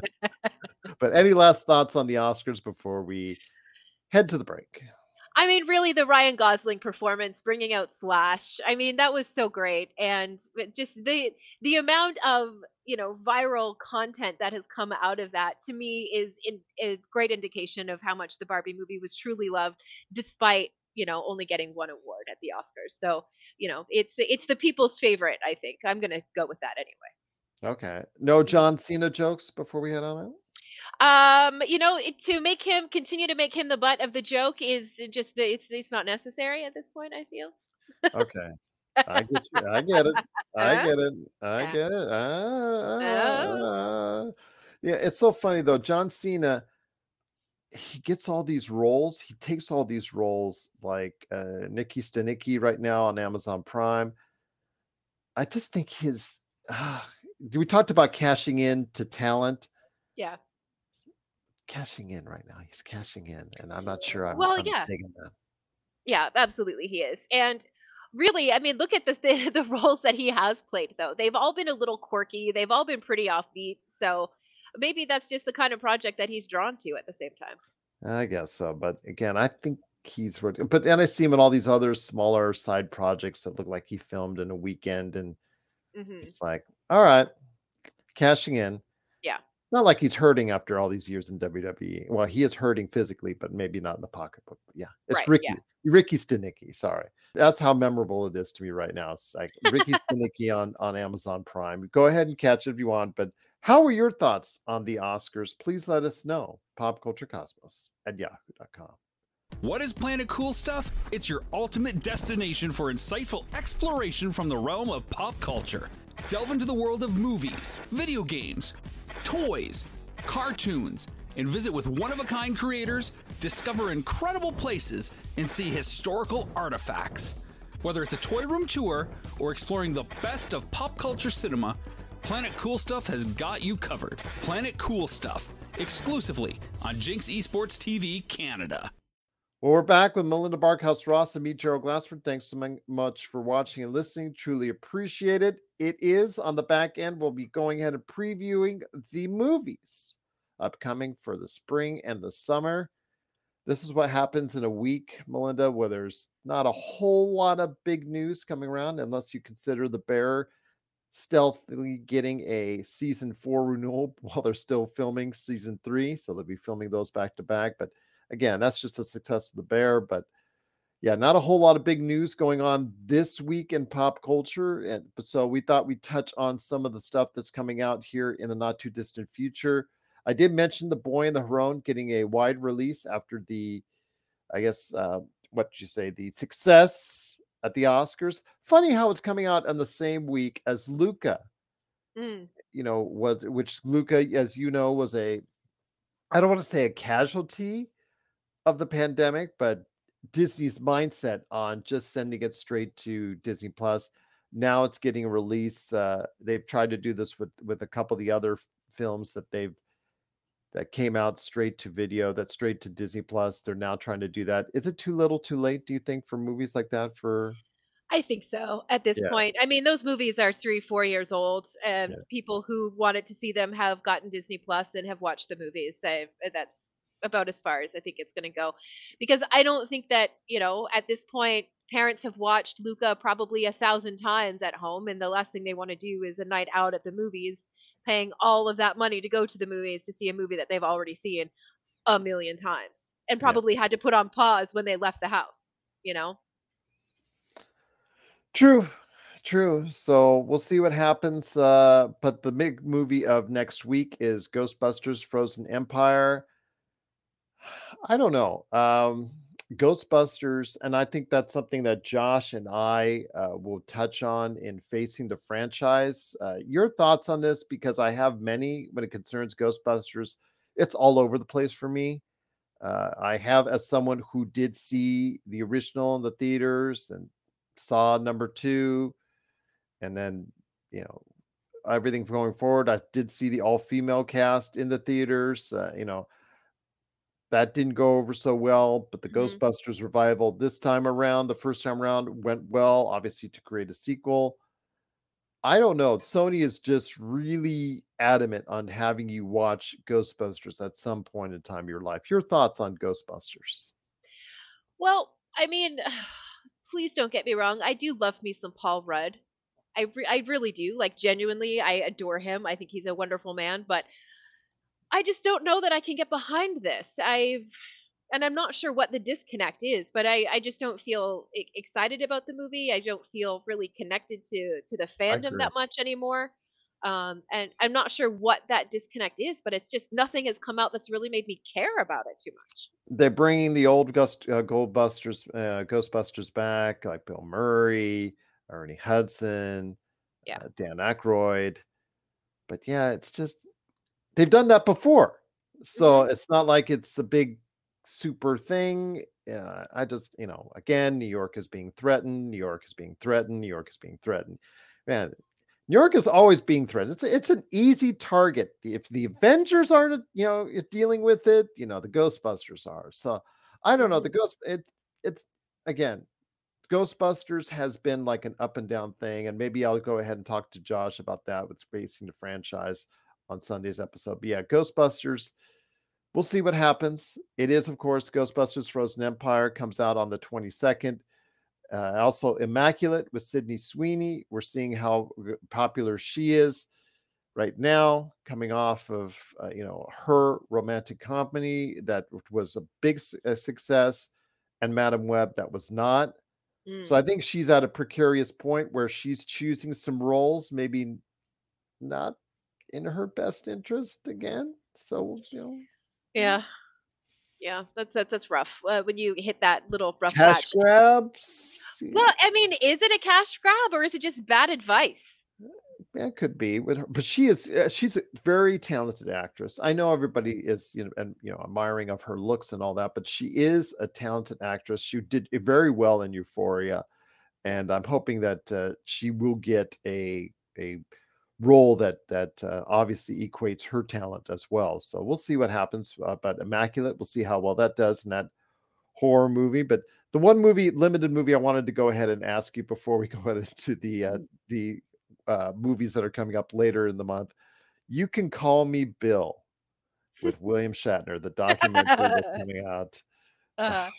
[SPEAKER 2] But any last thoughts on the Oscars before we head to the break?
[SPEAKER 3] I mean, really, the Ryan Gosling performance, bringing out Slash. I mean, that was so great, and it just the the amount of you know viral content that has come out of that to me is in, a great indication of how much the Barbie movie was truly loved, despite you know only getting one award at the Oscars. So you know, it's it's the people's favorite. I think I'm gonna go with that anyway.
[SPEAKER 2] Okay. No
[SPEAKER 3] Mhm.
[SPEAKER 2] John Cena jokes before we head on out?
[SPEAKER 3] Um, you know, it, to make him continue to make him the butt of the joke is just the, it's it's not necessary at this point. I feel.
[SPEAKER 2] Okay. I get you. I get it. I
[SPEAKER 3] Huh?
[SPEAKER 2] get it. I
[SPEAKER 3] Yeah.
[SPEAKER 2] get it. Ah,
[SPEAKER 3] Oh.
[SPEAKER 2] ah, ah. Yeah, it's so funny though. John Cena, he gets all these roles. He takes all these roles like uh Nikki Stanicky right now on Amazon Prime. I just think his ah, we talked about cashing in to talent.
[SPEAKER 3] Yeah.
[SPEAKER 2] Cashing in right now. He's cashing in, and I'm not sure I'm
[SPEAKER 3] Well,
[SPEAKER 2] I'm
[SPEAKER 3] yeah.
[SPEAKER 2] digging that.
[SPEAKER 3] Yeah, absolutely he is. And Really, I mean, look at the the, the roles that he has played, though. They've all been a little quirky. They've all been pretty offbeat. So maybe that's just the kind of project that he's drawn to at the same time.
[SPEAKER 2] I guess so. But again, I think he's working. But then I see him in all these other smaller side projects that look like he filmed in a weekend. And
[SPEAKER 3] Hmm.
[SPEAKER 2] it's like, all right, cashing in.
[SPEAKER 3] Yeah.
[SPEAKER 2] Not like he's hurting after all these years in W W E. Well, he is hurting physically, but maybe not in the pocketbook. But yeah, it's
[SPEAKER 3] Right.
[SPEAKER 2] Ricky.
[SPEAKER 3] Yeah.
[SPEAKER 2] Ricky Stenicki. Sorry. That's how memorable it is to me right now. It's like Ricky Stenicki on, on Amazon Prime. Go ahead and catch it if you want. But how are your thoughts on the Oscars? Please let us know. Popculturecosmos at yahoo dot com.
[SPEAKER 5] What is Planet Cool Stuff? It's your ultimate destination for insightful exploration from the realm of pop culture. Delve into the world of movies, video games, toys, cartoons, and visit with one-of-a-kind creators, discover incredible places, and see historical artifacts. Whether it's a toy room tour or exploring the best of pop culture cinema, Planet Cool Stuff has got you covered. Planet Cool Stuff, exclusively on Jinx Esports T V Canada.
[SPEAKER 2] Well, we're back with Melinda Barkhouse Ross and me, Gerald Glassford. Thanks so much for watching and listening. Truly appreciate it. It is on the back end. We'll be going ahead and previewing the movies upcoming for the spring and the summer. This is what happens in a week, Melinda, where there's not a whole lot of big news coming around, unless you consider The Bear stealthily getting a season four renewal while they're still filming season three. So they'll be filming those back to back. But again, that's just the success of The Bear. But yeah, not a whole lot of big news going on this week in pop culture. And so we thought we'd touch on some of the stuff that's coming out here in the not too distant future. I did mention The Boy and the Heron getting a wide release after the, I guess, uh, what did you say, the success at the Oscars. Funny how it's coming out on the same week as Luca.
[SPEAKER 3] Mm.
[SPEAKER 2] You know, was which Luca, as you know, was a, I don't want to say a casualty of the pandemic, but Disney's mindset on just sending it straight to Disney Plus. Now it's getting a release. Uh, they've tried to do this with with a couple of the other films that they've that came out straight to video, that straight to Disney Plus. They're now trying to do that. Is it too little, too late? Do you think for movies like that? For
[SPEAKER 3] I think so at this
[SPEAKER 2] yeah,
[SPEAKER 3] point. I mean, those movies are three, four years old, and
[SPEAKER 2] yeah,
[SPEAKER 3] people who wanted to see them have gotten Disney Plus and have watched the movies. So that's about as far as I think it's going to go, because I don't think that, you know, at this point, parents have watched Luca probably a thousand times at home, and the last thing they want to do is a night out at the movies, paying all of that money to go to the movies to see a movie that they've already seen a million times and
[SPEAKER 2] yeah.
[SPEAKER 3] probably had to put on pause when they left the house, you know?
[SPEAKER 2] True, true. So we'll see what happens. Uh, but the big movie of next week is Ghostbusters Frozen Empire. I don't know. Um, Ghostbusters, and I think that's something that Josh and I uh, will touch on in Facing the Franchise. Uh, your thoughts on this? Because I have many when it concerns Ghostbusters. It's all over the place for me. Uh, I have, as someone who did see the original in the theaters and saw number two, and then, you know, everything going forward. I did see the all-female cast in the theaters. Uh, you know, that didn't go over so well, but the
[SPEAKER 3] Mhm.
[SPEAKER 2] Ghostbusters revival this time around, the first time around, went well, obviously, to create a sequel. I don't know. Sony is just really adamant on having you watch Ghostbusters at some point in time in your life. Your thoughts on Ghostbusters?
[SPEAKER 3] Well, I mean, please don't get me wrong. I do love me some Paul Rudd. I re- I really do. Like genuinely, I adore him. I think he's a wonderful man, but I just don't know that I can get behind this. I've and I'm not sure what the disconnect is, but I I just don't feel e- excited about the movie. I don't feel really connected to to the
[SPEAKER 2] I
[SPEAKER 3] fandom
[SPEAKER 2] agree.
[SPEAKER 3] that much anymore. Um, and I'm not sure what that disconnect is, but it's just nothing has come out that's really made me care about it too much.
[SPEAKER 2] They're bringing the old Ghost, uh, Goldbusters, uh, Ghostbusters back, like Bill Murray, Ernie Hudson,
[SPEAKER 3] Yeah.
[SPEAKER 2] uh, Dan Aykroyd. But yeah, it's just they've done that before, so
[SPEAKER 3] Hmm.
[SPEAKER 2] it's not like it's a big super thing. Yeah, I just, you know, again, New York is being threatened. New York is being threatened. New York is being threatened. Man, New York is always being threatened. It's it's an easy target. The- If the Avengers aren't, you know, dealing with it, you know, the Ghostbusters are. So I don't know. The
[SPEAKER 3] Hmm.
[SPEAKER 2] Ghost, it, it's again, Ghostbusters has been like an up and down thing, and maybe I'll go ahead and talk to Josh about that with facing the franchise on Sunday's episode. But yeah, Ghostbusters, we'll see what happens. It is, of course, Ghostbusters Frozen Empire comes out on the twenty-second. Uh, also, Immaculate with Sydney Sweeney. We're seeing how popular she is right now, coming off of uh, you know her romantic comedy that was a big su- uh, success, and Madam Web that was not. So
[SPEAKER 3] Mm.
[SPEAKER 2] I think she's at a precarious point where she's choosing some roles, maybe not in her best interest again. So you know,
[SPEAKER 3] Yeah. Yeah. That's that's that's rough. Uh, when you hit that little rough
[SPEAKER 2] cash
[SPEAKER 3] patch.
[SPEAKER 2] grabs. Yeah.
[SPEAKER 3] Well, I mean, is it a cash grab or is it just bad advice?
[SPEAKER 2] Yeah, it could be with her, but she is uh, she's a very talented actress. I know everybody is, you know, and you know, admiring of her looks and all that, but she is a talented actress. She did it very well in Euphoria, and I'm hoping that uh, she will get a a role that that uh, obviously equates her talent as well. So we'll see what happens. Uh, but Immaculate, we'll see how well that does in that horror movie. But the one movie, limited movie, I wanted to go ahead and ask you before we go into the uh, the uh, movies that are coming up later in the month. You Can Call Me Bill with William Shatner, the documentary that's coming out.
[SPEAKER 3] Uh,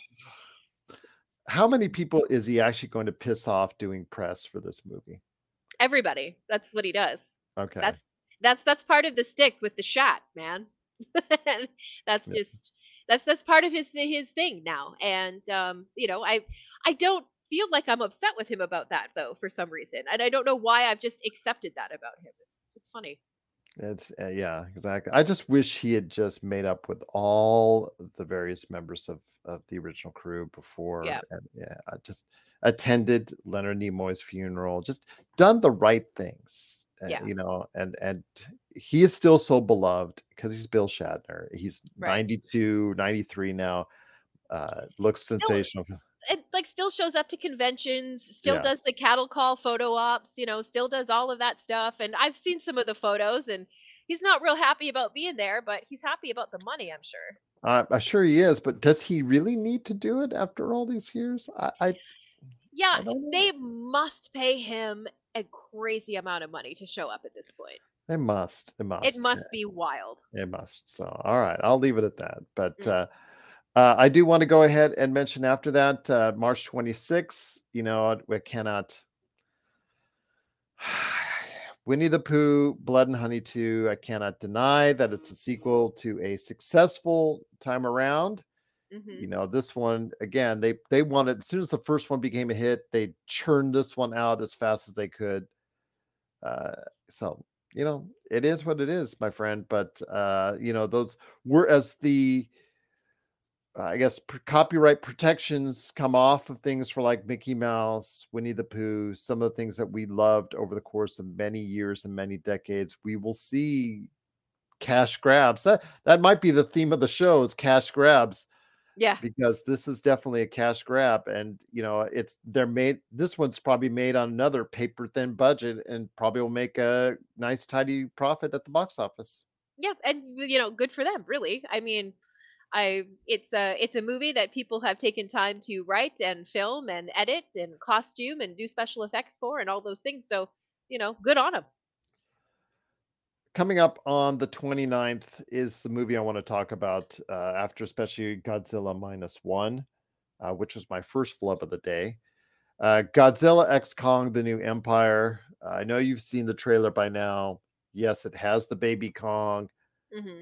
[SPEAKER 2] How many people is he actually going to piss off doing press for this movie?
[SPEAKER 3] everybody. That's what he does.
[SPEAKER 2] Okay.
[SPEAKER 3] That's that's that's part of the stick with the shot, man. That's
[SPEAKER 2] Yeah.
[SPEAKER 3] just that's that's part of his his thing now. And um, you know, I I don't feel like I'm upset with him about that though for some reason. And I don't know why I've just accepted that about him. It's it's funny.
[SPEAKER 2] It's uh, yeah, exactly. I just wish he had just made up with all the various members of of the original crew before,
[SPEAKER 3] Yeah.
[SPEAKER 2] and yeah, I just attended Leonard Nimoy's funeral, just done the right things, uh,
[SPEAKER 3] Yeah.
[SPEAKER 2] you know, and and he is still so beloved because he's Bill Shatner. He's
[SPEAKER 3] Right.
[SPEAKER 2] ninety-two, ninety-three now. Uh, looks
[SPEAKER 3] Still
[SPEAKER 2] sensational.
[SPEAKER 3] it like still shows up to conventions, still
[SPEAKER 2] Yeah.
[SPEAKER 3] does the cattle call photo ops, you know, still does all of that stuff. And I've seen some of the photos and he's not real happy about being there, but he's happy about the money, I'm sure.
[SPEAKER 2] Uh, I'm sure he is, but does he really need to do it after all these years? I, I,
[SPEAKER 3] Yeah,
[SPEAKER 2] I don't know.
[SPEAKER 3] they must pay him a crazy amount of money to show up at this point.
[SPEAKER 2] They must. It
[SPEAKER 3] It
[SPEAKER 2] must.
[SPEAKER 3] must be wild.
[SPEAKER 2] It must. So, all right, I'll leave it at that. But
[SPEAKER 3] Mm.
[SPEAKER 2] uh, uh, I do want to go ahead and mention after that, uh, March twenty-sixth, you know, we cannot. Winnie the Pooh, Blood and Honey two. I cannot deny that it's a sequel to a successful time around.
[SPEAKER 3] hmm
[SPEAKER 2] You know, this one again, they they wanted as soon as the first one became a hit, they churned this one out as fast as they could. Uh, so you know, it is what it is, my friend. But uh, you know, those were as the uh, I guess pr- copyright protections come off of things for like Mickey Mouse, Winnie the Pooh, some of the things that we loved over the course of many years and many decades. We will see cash grabs. That that might be the theme of the show is cash grabs
[SPEAKER 3] Yeah.
[SPEAKER 2] because this is definitely a cash grab, and you know it's they're made. This one's probably made on another paper thin budget, and probably will make a nice tidy profit at the box office.
[SPEAKER 3] Yeah, and you know, good for them, really. I mean, I it's a it's a movie that people have taken time to write and film and edit and costume and do special effects for and all those things. So, you know, good on them.
[SPEAKER 2] Coming up on the twenty-ninth is the movie I want to talk about uh, after, especially Godzilla Minus One, uh, which was my first flub of the day. Uh, Godzilla X Kong: The New Empire. Uh, I know you've seen the trailer by now. Yes, it has the baby Kong.
[SPEAKER 3] hmm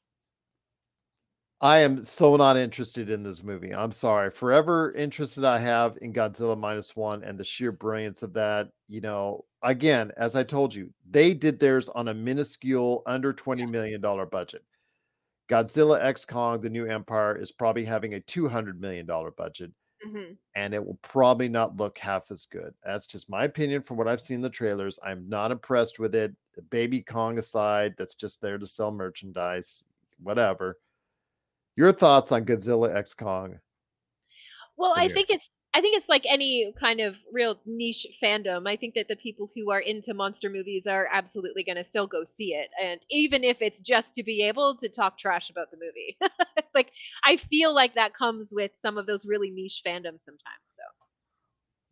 [SPEAKER 2] I am so not interested in this movie. I'm sorry. Forever interested I have in Godzilla Minus One and the sheer brilliance of that. You know, again, as I told you, they did theirs on a minuscule under twenty million dollars budget. Godzilla X Kong, The New Empire is probably having a two hundred million dollars budget,
[SPEAKER 3] hmm
[SPEAKER 2] and it will probably not look half as good. That's just my opinion from what I've seen in the trailers. I'm not impressed with it. Baby Kong aside, that's just there to sell merchandise, whatever. Your thoughts on Godzilla X Kong?
[SPEAKER 3] Well,
[SPEAKER 2] The
[SPEAKER 3] I
[SPEAKER 2] new-
[SPEAKER 3] think it's I think it's like any kind of real niche fandom. I think that the people who are into monster movies are absolutely going to still go see it, and even if it's just to be able to talk trash about the movie. Like I feel like that comes with some of those really niche fandoms sometimes. So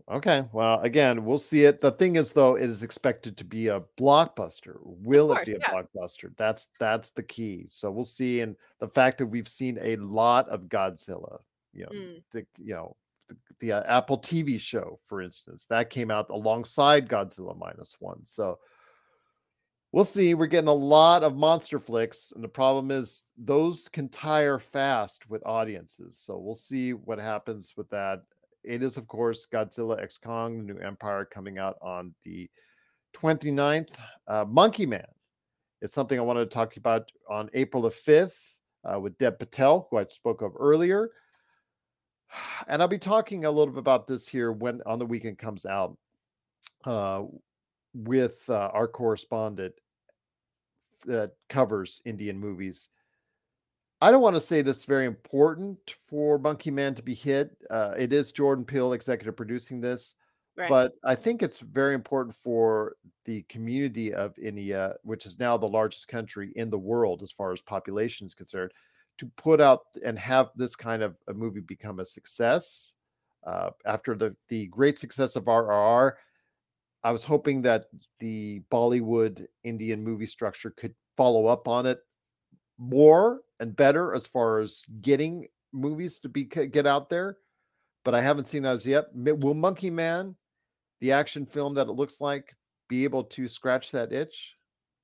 [SPEAKER 2] Okay. Well, again, we'll see it. The thing is, though, it is expected to be a blockbuster.
[SPEAKER 3] Of
[SPEAKER 2] Will it
[SPEAKER 3] course,
[SPEAKER 2] be a
[SPEAKER 3] yeah.
[SPEAKER 2] blockbuster? That's that's the key. So we'll see. And the fact that we've seen a lot of Godzilla, you know,
[SPEAKER 3] Mm.
[SPEAKER 2] the you know the, the uh, Apple T V show, for instance, that came out alongside Godzilla minus one. So we'll see. We're getting a lot of monster flicks, and the problem is those can tire fast with audiences. So we'll see what happens with that. It is, of course, Godzilla X Kong, the New Empire, coming out on the twenty-ninth. Uh, Monkey Man is something I wanted to talk about on April the fifth uh, with Deb Patel, who I spoke of earlier. And I'll be talking a little bit about this here when on the weekend comes out uh, with uh, our correspondent that covers Indian movies. I don't want to say this is very important for Monkey Man to be hit. Uh, it is Jordan Peele executive producing this,
[SPEAKER 3] Right.
[SPEAKER 2] but I think it's very important for the community of India, which is now the largest country in the world as far as population is concerned, to put out and have this kind of a movie become a success. Uh, after the the great success of R R R, I was hoping that the Bollywood Indian movie structure could follow up on it more and better as far as getting movies to be get out there, but I haven't seen those yet. Will Monkey Man, the action film that it looks like, be able to scratch that itch?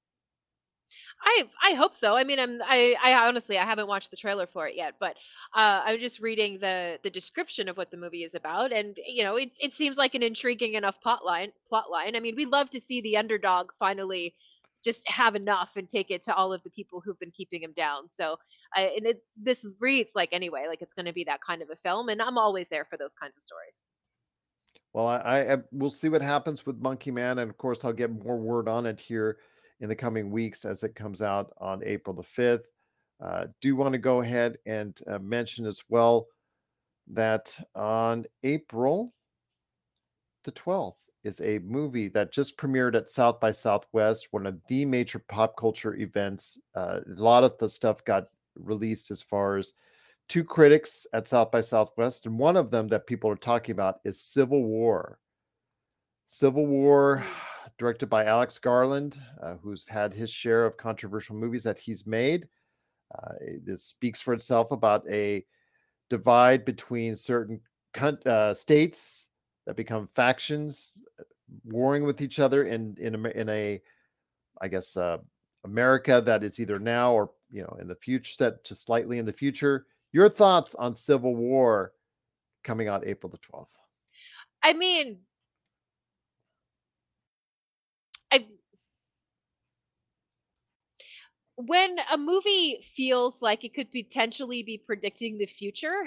[SPEAKER 3] I I hope so. I mean, I'm I I honestly I haven't watched the trailer for it yet, but uh, I'm just reading the the description of what the movie is about, and you know, it it seems like an intriguing enough plot line. Plot line. I mean, we'd love to see the underdog finally just have enough and take it to all of the people who've been keeping him down. So, I and it this reads like anyway, like it's going to be that kind of a film, and I'm always there for those kinds of stories.
[SPEAKER 2] Well, I, I I- we'll see what happens with Monkey Man, and of course, I'll get more word on it here in the coming weeks as it comes out on April the fifth. Uh, do want to go ahead and uh, mention as well that on April the twelfth is a movie that just premiered at South by Southwest, one of the major pop culture events. Uh, a lot of the stuff got released as far as two critics at South by Southwest, and one of them that people are talking about is Civil War. Civil War,
[SPEAKER 3] Mm.
[SPEAKER 2] directed by Alex Garland, uh, who's had his share of controversial movies that he's made. Uh, this speaks for itself about a divide between certain uh, states that become factions, uh, warring with each other in in a, in a I guess uh, America that is either now or you know in the future, set just slightly in the future. Your thoughts on Civil War coming out April the twelfth?
[SPEAKER 3] I mean, I when a movie feels like it could potentially be predicting the future,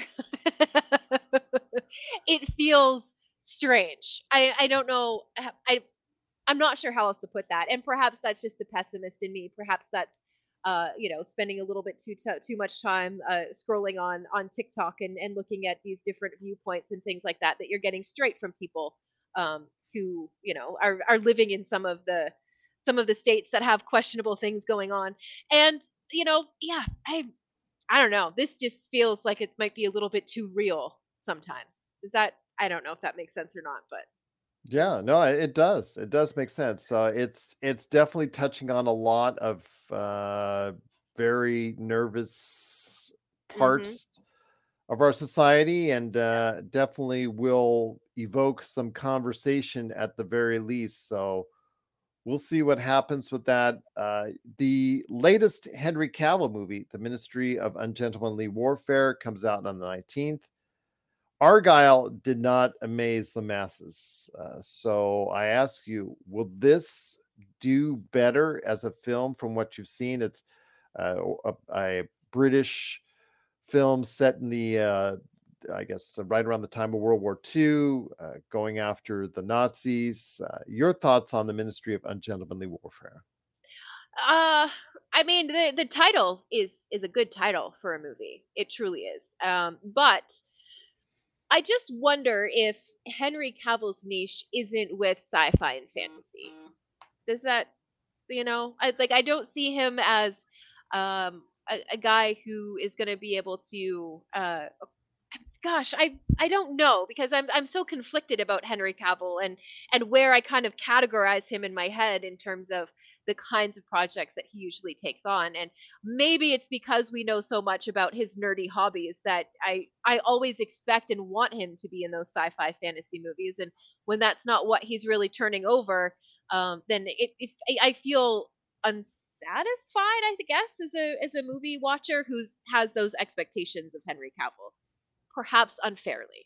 [SPEAKER 3] it feels strange. I I don't know. h- I I'm not sure how else to put that. And perhaps that's just the pessimist in me. Perhaps that's uh, you know, spending a little bit too t- too much time uh, scrolling on on TikTok and and looking at these different viewpoints and things like that that you're getting straight from people um, who you know are are living in some of the some of the states that have questionable things going on. And you know, yeah, I I don't know. This just feels like it might be a little bit too real sometimes. Does that I don't know if that makes sense or not, but
[SPEAKER 2] Yeah, no, it it does. It does make sense. Uh, it's it's definitely touching on a lot of uh, very nervous
[SPEAKER 3] mhm.
[SPEAKER 2] parts of our society, and
[SPEAKER 3] Yeah.
[SPEAKER 2] uh, definitely will evoke some conversation at the very least. So we'll see what happens with that. Uh, the latest Henry Cavill movie, The Ministry of Ungentlemanly Warfare, comes out on the nineteenth. Argyle did not amaze the masses. Uh, so I ask you, will this do better as a film from what you've seen? It's uh, a, a British film set in the, uh, I guess, uh, right around the time of World War two, uh, going after the Nazis. Uh, your thoughts on the Ministry of Ungentlemanly Warfare?
[SPEAKER 3] Uh, I mean, the the title is is a good title for a movie. It truly is. Um, but I just wonder if Henry Cavill's niche isn't with sci-fi and fantasy. Does that, you know, I like I don't see him as um a, a guy who is going to be able to uh gosh, I I don't know because I'm I'm so conflicted about Henry Cavill and and where I kind of categorize him in my head in terms of the kinds of projects that he usually takes on. And maybe it's because we know so much about his nerdy hobbies that I I always expect and want him to be in those sci-fi fantasy movies. And when that's not what he's really turning over, um, then it, it I I feel unsatisfied, I guess, as a as a movie watcher who's has those expectations of Henry Cavill, perhaps unfairly.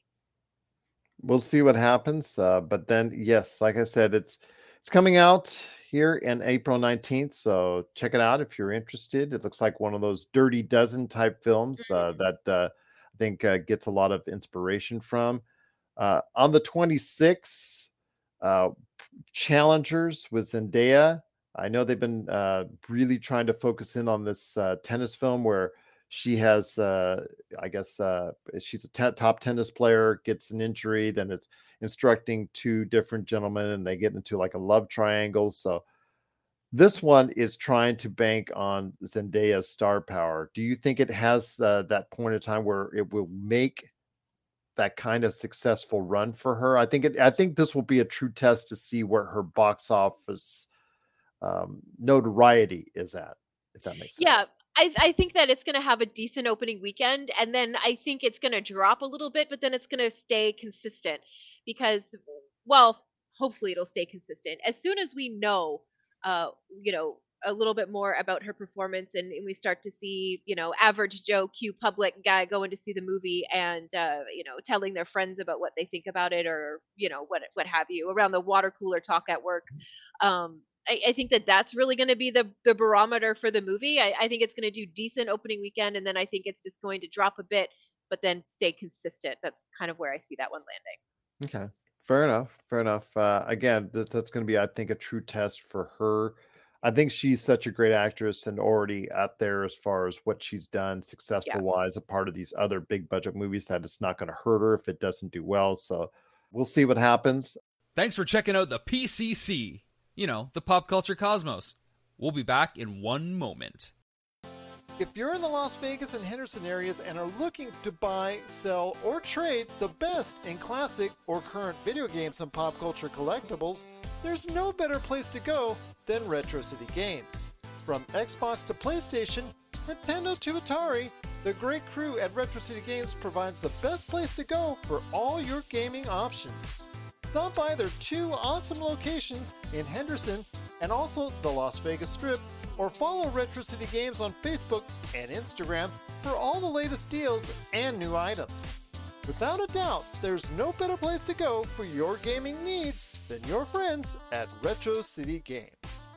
[SPEAKER 2] We'll see what happens. Uh, but then, yes, like I said, it's it's coming out here in April nineteenth. So check it out if you're interested. It looks like one of those Dirty Dozen type films uh,
[SPEAKER 3] Mm.
[SPEAKER 2] that uh, I think uh, gets a lot of inspiration from. Uh, on the twenty-sixth, uh, Challengers with Zendaya. I know they've been uh, really trying to focus in on this uh, tennis film where she has, uh, I guess, uh, she's a te- top tennis player, gets an injury, then it's instructing two different gentlemen, and they get into like a love triangle. So this one is trying to bank on Zendaya's star power. Do you think it has uh, that point in time where it will make that kind of successful run for her? I think it. I think this will be a true test to see where her box office um, notoriety is at, if that makes
[SPEAKER 3] Yeah,
[SPEAKER 2] sense.
[SPEAKER 3] I I think that it's gonna have a decent opening weekend, and then I think it's gonna drop a little bit, but then it's gonna stay consistent because, well, hopefully it'll stay consistent. As soon as we know, uh, you know, a little bit more about her performance, and, and we start to see, you know, average Joe Q public guy going to see the movie and uh, you know, telling their friends about what they think about it, or you know, what what have you, around the water cooler talk at work. um I, I think that that's really going to be the the barometer for the movie. I, I think it's going to do decent opening weekend, and then I think it's just going to drop a bit, but then stay consistent. That's kind of where I see that one landing.
[SPEAKER 2] Okay, fair enough. Fair enough. Uh, again, that, that's going to be, I think, a true test for her. I think she's such a great actress and already out there as far as what she's done
[SPEAKER 3] Yeah.
[SPEAKER 2] successful wise, a part of these other big budget movies, that it's not going to hurt her if it doesn't do well. So we'll see what happens.
[SPEAKER 1] Thanks for checking out the P C C. You know, the pop culture cosmos. We'll be back in one moment.
[SPEAKER 4] If you're in the Las Vegas and Henderson areas and are looking to buy, sell, or trade the best in classic or current video games and pop culture collectibles, there's no better place to go than Retro City Games. From Xbox to PlayStation, Nintendo to Atari, the great crew at Retro City Games provides the best place to go for all your gaming options. Stop by their two awesome locations in Henderson and also the Las Vegas Strip, or follow Retro City Games on Facebook and Instagram for all the latest deals and new items. Without a doubt, there's no better place to go for your gaming needs than your friends at Retro City Games.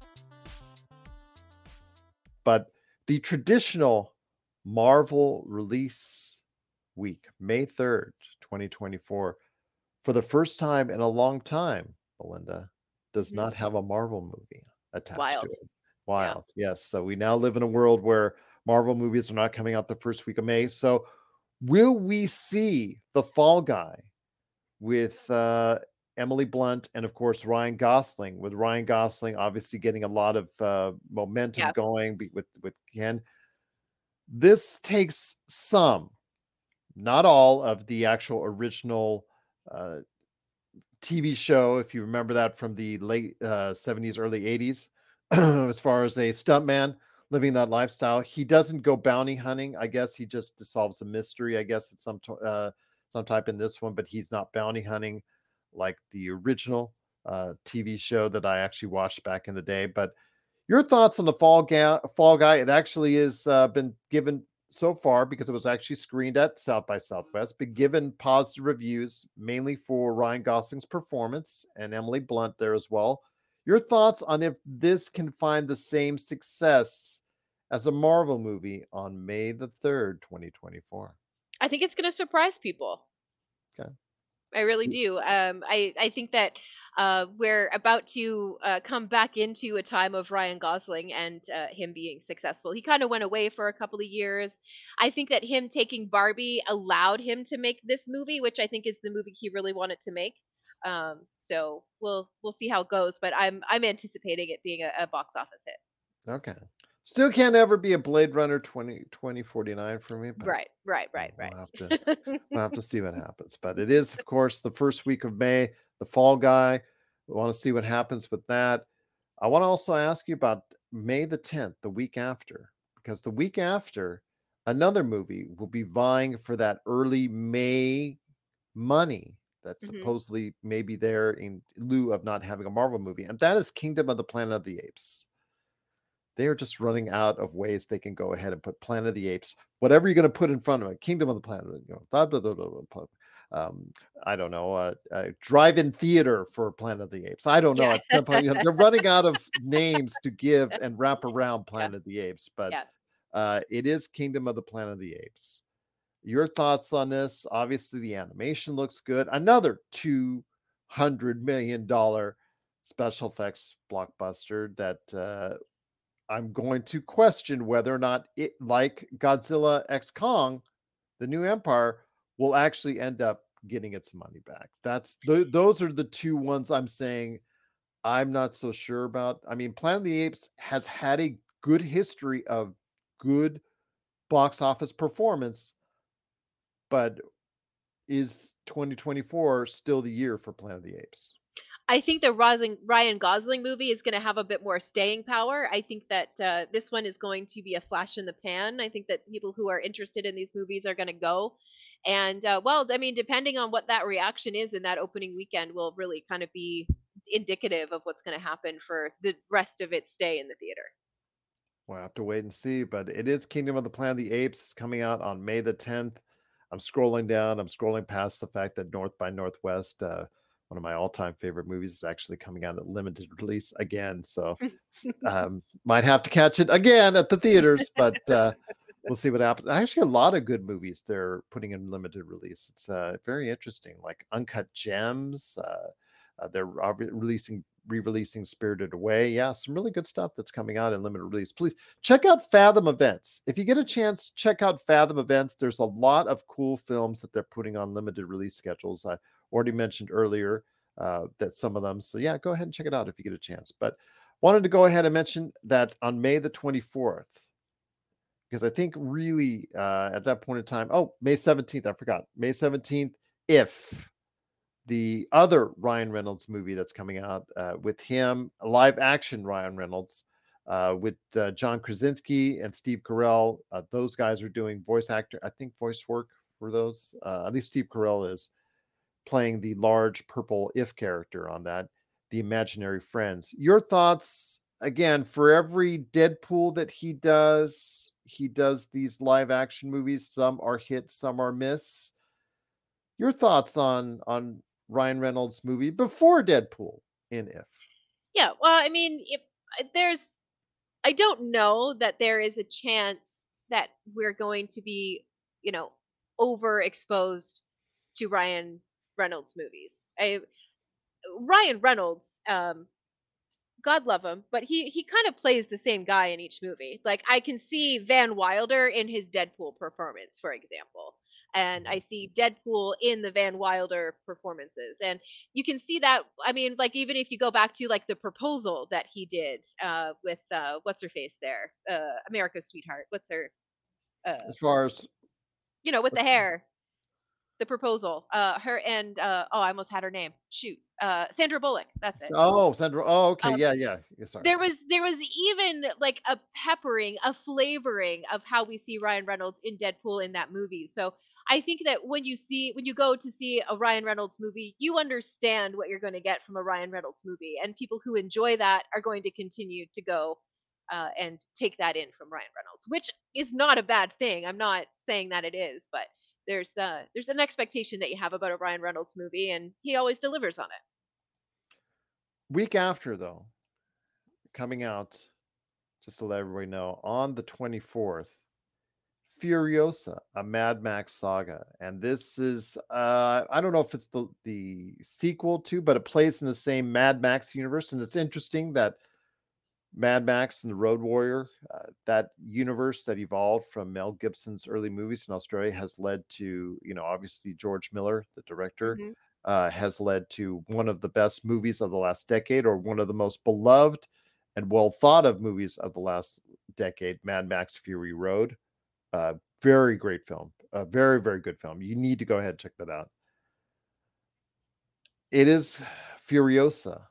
[SPEAKER 2] But the traditional Marvel release week, May third, twenty twenty-four, for the first time in a long time, Belinda, does
[SPEAKER 3] Mhm.
[SPEAKER 2] not have a Marvel movie attached
[SPEAKER 3] Wild.
[SPEAKER 2] to it.
[SPEAKER 3] Yeah.
[SPEAKER 2] Wild. Yes. So we now live in a world where Marvel movies are not coming out the first week of May. So will we see The Fall Guy with uh, Emily Blunt and, of course, Ryan Gosling? With Ryan Gosling obviously getting a lot of uh, momentum
[SPEAKER 3] Yeah.
[SPEAKER 2] going be- with, with Ken. This takes some, not all, of the actual original uh, T V show, if you remember that from the late uh, seventies, early eighties, as far as a stuntman living that lifestyle. He doesn't go bounty hunting. I guess he just solves a mystery. I guess it's some to- uh, some type in this one, but he's not bounty hunting like the original uh, T V show that I actually watched back in the day. But your thoughts on the Fall Guy? Fall Guy? It actually has uh, been given so far, because it was actually screened at South by Southwest, but given positive reviews, mainly for Ryan Gosling's performance and Emily Blunt there as well. Your thoughts on if this can find the same success as a Marvel movie on May the third, twenty twenty-four?
[SPEAKER 3] I think it's going to surprise people.
[SPEAKER 2] Okay.
[SPEAKER 3] I really do. Um, I I think that uh, we're about to uh, come back into a time of Ryan Gosling and uh, him being successful. He kind of went away for a couple of years. I think that him taking Barbie allowed him to make this movie, which I think is the movie he really wanted to make. Um, so we'll we'll see how it goes, but I'm I'm anticipating it being a, a box office hit.
[SPEAKER 2] Okay. Still can't ever be a Blade Runner twenty twenty forty-nine for me, but
[SPEAKER 3] Right, right, right,
[SPEAKER 2] we'll
[SPEAKER 3] right.
[SPEAKER 2] have to we'll have to see what happens. But it is, of course, the first week of May, the Fall Guy. We want to see what happens with that. I want to also ask you about May the tenth, the week after, because the week after, another movie will be vying for that early May money that
[SPEAKER 3] hmm
[SPEAKER 2] supposedly may be there in lieu of not having a Marvel movie, and that is Kingdom of the Planet of the Apes. They are just running out of ways they can go ahead and put Planet of the Apes, whatever you're going to put in front of it, Kingdom of the Planet, you know, blah, blah, blah, blah, blah, um, I don't know, uh, uh, drive-in theater for Planet of the Apes. I don't know.
[SPEAKER 3] Yeah.
[SPEAKER 2] You know, they're running out of names to give and wrap around
[SPEAKER 3] Yeah.
[SPEAKER 2] Planet of the Apes, but
[SPEAKER 3] Yeah.
[SPEAKER 2] uh, it is Kingdom of the Planet of the Apes. Your thoughts on this? Obviously, the animation looks good. Another two hundred million dollars special effects blockbuster that uh, I'm going to question whether or not it, like Godzilla X Kong, the new Empire, will actually end up getting its money back. That's th- those are the two ones I'm saying I'm not so sure about. I mean, Planet of the Apes has had a good history of good box office performance, but is twenty twenty-four still the year for Planet of the Apes?
[SPEAKER 3] I think the Ryan Ryan Gosling movie is going to have a bit more staying power. I think that uh, this one is going to be a flash in the pan. I think that people who are interested in these movies are going to go. And uh, well, I mean, depending on what that reaction is in that opening weekend, will really kind of be indicative of what's going to happen for the rest of its stay in the theater.
[SPEAKER 2] We'll have to wait and see, but it is Kingdom of the Planet of the Apes. It's coming out on May the tenth. I'm scrolling down. I'm scrolling past the fact that North by Northwest, uh, one of my all-time favorite movies, is actually coming out at limited release again. So um, might have to catch it again at the theaters, but uh, we'll see what happens. Actually, a lot of good movies they're putting in limited release. It's uh, very interesting, like Uncut Gems. Uh, uh, they're re- releasing, re-releasing Spirited Away. Yeah, some really good stuff that's coming out in limited release. Please check out Fathom Events. If you get a chance, check out Fathom Events. There's a lot of cool films that they're putting on limited release schedules. I already mentioned earlier uh, that some of them. So yeah, go ahead and check it out if you get a chance. But wanted to go ahead and mention that on May the twenty-fourth, because I think really uh, at that point in time, oh, May seventeenth, I forgot. May seventeenth, If, the other Ryan Reynolds movie that's coming out uh, with him, a live action Ryan Reynolds uh, with uh, John Krasinski and Steve Carell. Uh, those guys are doing voice actor, I think voice work for those. Uh, at least Steve Carell is playing the large purple If character on that, the imaginary friends. Your thoughts, again, for every Deadpool that he does, he does these live action movies. Some are hits, some are miss. Your thoughts on on Ryan Reynolds' movie before Deadpool in If?
[SPEAKER 3] Yeah, well, I mean, if uh, there's, I don't know that there is a chance that we're going to be, you know, overexposed to Ryan Reynolds movies. I Ryan Reynolds, um, God love him, but he he kind of plays the same guy in each movie. Like I can see Van Wilder in his Deadpool performance, for example. And I see Deadpool in the Van Wilder performances. And you can see that, I mean, like even if you go back to like the proposal that he did uh with uh what's her face there? Uh America's Sweetheart. What's her uh
[SPEAKER 2] As far as
[SPEAKER 3] you know, with the hair. The proposal. Uh her and uh oh, I almost had her name. Shoot. Uh Sandra Bullock. That's it.
[SPEAKER 2] oh, Sandra, oh, okay,
[SPEAKER 3] Um,
[SPEAKER 2] yeah, yeah, yeah, sorry.
[SPEAKER 3] there was there was even like a peppering, a flavoring of how we see Ryan Reynolds in Deadpool in that movie. So I think that when you see when you go to see a Ryan Reynolds movie, you understand what you're going to get from a Ryan Reynolds movie, and people who enjoy that are going to continue to go uh, and take that in from Ryan Reynolds, which is not a bad thing. I'm not saying that it is, but there's uh there's an expectation that you have about a Ryan Reynolds movie, and he always delivers on it.
[SPEAKER 2] Week after, though, coming out, just to let everybody know, on the twenty-fourth, Furiosa, a Mad Max saga. And this is, uh, I don't know if it's the, the sequel to, but it plays in the same Mad Max universe. And it's interesting that Mad Max and the Road Warrior, uh, that universe that evolved from Mel Gibson's early movies in Australia has led to, you know, obviously George Miller, the director,
[SPEAKER 3] Mhm.
[SPEAKER 2] uh, has led to one of the best movies of the last decade, or one of the most beloved and well thought of movies of the last decade, Mad Max Fury Road. Uh, very great film. A very, very good film. You need to go ahead and check that out. It is Furiosa,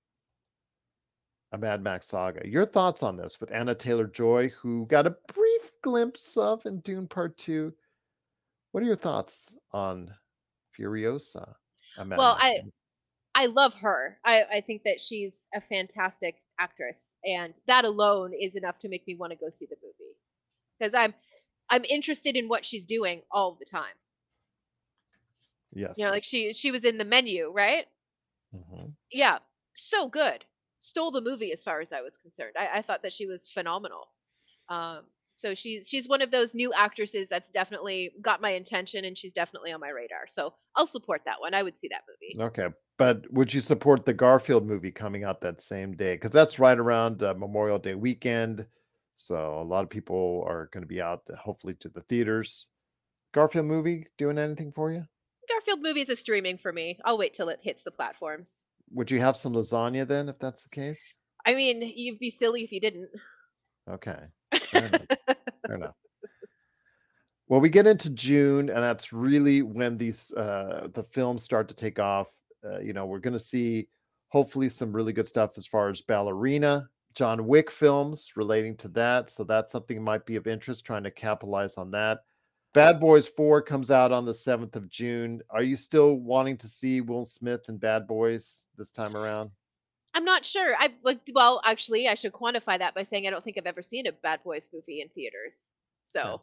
[SPEAKER 2] a Mad Max saga. Your thoughts on this with Anna Taylor-Joy, who got a brief glimpse of in Dune Part two. What are your thoughts on Furiosa? A Mad
[SPEAKER 3] Well,
[SPEAKER 2] Max
[SPEAKER 3] I
[SPEAKER 2] movie?
[SPEAKER 3] I love her. I, I think that she's a fantastic actress, and that alone is enough to make me want to go see the movie because I'm I'm interested in what she's doing all the time.
[SPEAKER 2] Yes.
[SPEAKER 3] You know, like she she was in The Menu, right?
[SPEAKER 2] Mhm.
[SPEAKER 3] Yeah, so good. Stole the movie as far as I was concerned. I, I thought that she was phenomenal. Um, so she's she's one of those new actresses that's definitely got my attention, and she's definitely on my radar. So I'll support that one. I would see that movie.
[SPEAKER 2] Okay. But would you support the Garfield movie coming out that same day? Because that's right around uh, Memorial Day weekend. So a lot of people are going to be out, uh, hopefully, to the theaters. Garfield movie doing anything for you?
[SPEAKER 3] Garfield movies is streaming for me. I'll wait till it hits the platforms.
[SPEAKER 2] Would you have some lasagna then, if that's the case?
[SPEAKER 3] I mean, you'd be silly if you didn't.
[SPEAKER 2] Okay. Fair enough. Fair enough. Well, we get into June, and that's really when these uh, the films start to take off. Uh, you know, we're going to see hopefully some really good stuff as far as Ballerina, John Wick films relating to that. So that's something that might be of interest, trying to capitalize on that. Bad Boys four comes out on the seventh of June. Are you still wanting to see Will Smith and Bad Boys this time around?
[SPEAKER 3] I'm not sure. I like well, actually, I should quantify that by saying I don't think I've ever seen a Bad Boys movie in theaters. So,
[SPEAKER 2] Okay.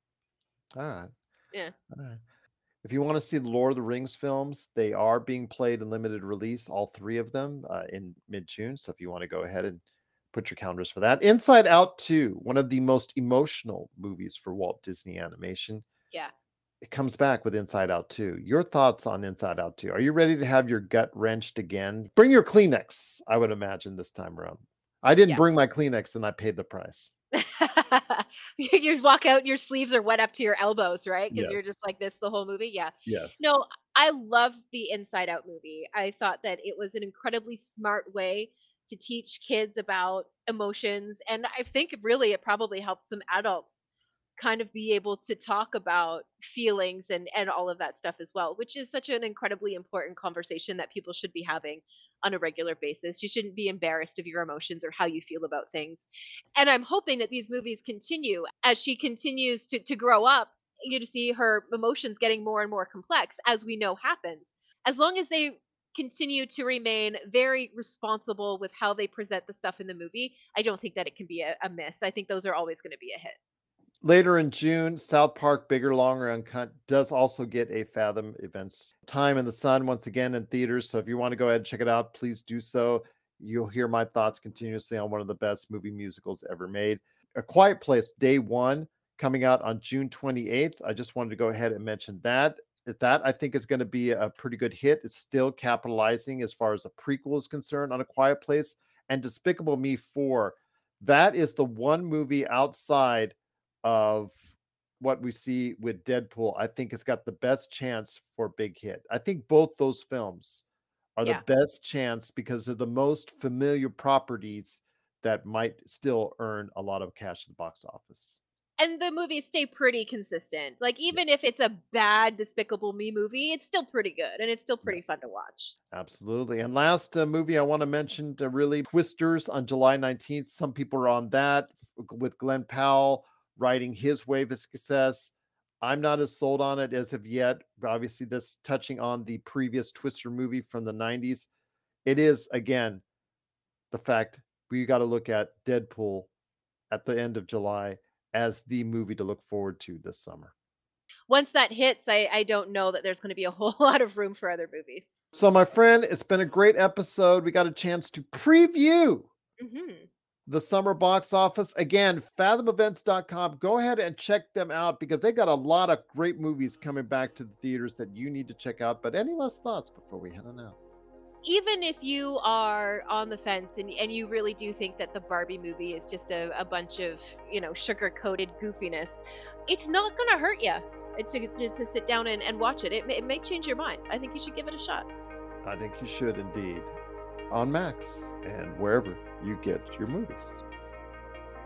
[SPEAKER 2] All right.
[SPEAKER 3] yeah.
[SPEAKER 2] All right. If you want to see the Lord of the Rings films, they are being played in limited release, all three of them uh, in mid-June. So if you want to go ahead and put your calendars for that. Inside Out two, one of the most emotional movies for Walt Disney Animation.
[SPEAKER 3] Yeah.
[SPEAKER 2] It comes back with Inside Out two. Your thoughts on Inside Out two? Are you ready to have your gut wrenched again? Bring your Kleenex, I would imagine, this time around. I didn't
[SPEAKER 3] Yeah.
[SPEAKER 2] bring my Kleenex and I paid the price.
[SPEAKER 3] you you walk out, your sleeves are wet up to your elbows, right? Because you're
[SPEAKER 2] Yes.
[SPEAKER 3] just like this the whole movie. Yeah.
[SPEAKER 2] Yes.
[SPEAKER 3] No, I love the Inside Out movie. I thought that it was an incredibly smart way to teach kids about emotions. And I think really it probably helped some adults kind of be able to talk about feelings and, and all of that stuff as well, which is such an incredibly important conversation that people should be having on a regular basis. You shouldn't be embarrassed of your emotions or how you feel about things. And I'm hoping that these movies continue as she continues to, to grow up, you to see her emotions getting more and more complex, as we know happens. As long as they continue to remain very responsible with how they present the stuff in the movie, I don't think that it can be a, a miss. I think those are always going to be a hit.
[SPEAKER 2] Later in June, South Park Bigger, Longer, Uncut does also get a Fathom Events Time in the Sun once again in theaters. So if you want to go ahead and check it out, please do so. You'll hear my thoughts continuously on one of the best movie musicals ever made. A Quiet Place Day One coming out on June twenty-eighth. I just wanted to go ahead and mention that. That I think is going to be a pretty good hit. It's still capitalizing as far as a prequel is concerned on A Quiet Place. And Despicable Me four. That is the one movie outside of what we see with Deadpool, I think it's got the best chance for a big hit. I think both those films are
[SPEAKER 3] Yeah.
[SPEAKER 2] the best chance because they're the most familiar properties that might still earn a lot of cash at the box office.
[SPEAKER 3] And the movies stay pretty consistent. Like, even if it's a bad Despicable Me movie, it's still pretty good and it's still pretty fun to watch.
[SPEAKER 2] Absolutely. And last uh, movie I want to mention, uh, really, Twisters on July nineteenth. Some people are on that with Glenn Powell riding his wave of success. I'm not as sold on it as of yet. Obviously, this touching on the previous Twister movie from the nineties. It is, again, the fact we got to look at Deadpool at the end of July as the movie to look forward to this summer.
[SPEAKER 3] Once that hits, I, I don't know that there's going to be a whole lot of room for other movies.
[SPEAKER 2] So, my friend, it's been a great episode. We got a chance to preview
[SPEAKER 3] hmm
[SPEAKER 2] the summer box office. Again, fathom events dot com. Go ahead and check them out because they got a lot of great movies coming back to the theaters that you need to check out. But any last thoughts before we head on out?
[SPEAKER 3] Even if you are on the fence and, and you really do think that the Barbie movie is just a, a bunch of, you know, sugar-coated goofiness, it's not going to hurt you to, to, to sit down and, and watch it. It may, it may change your mind. I think you should give it a shot.
[SPEAKER 2] I think you should indeed. On Max and wherever you get your movies.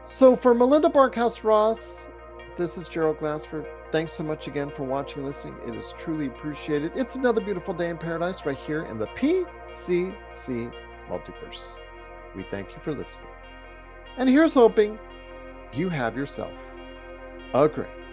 [SPEAKER 2] So for Melinda Barkhouse Ross, this is Gerald Glassford. Thanks so much again for watching and listening. It is truly appreciated. It's another beautiful day in paradise right here in the P C C Multiverse. We thank you for listening. And here's hoping you have yourself a great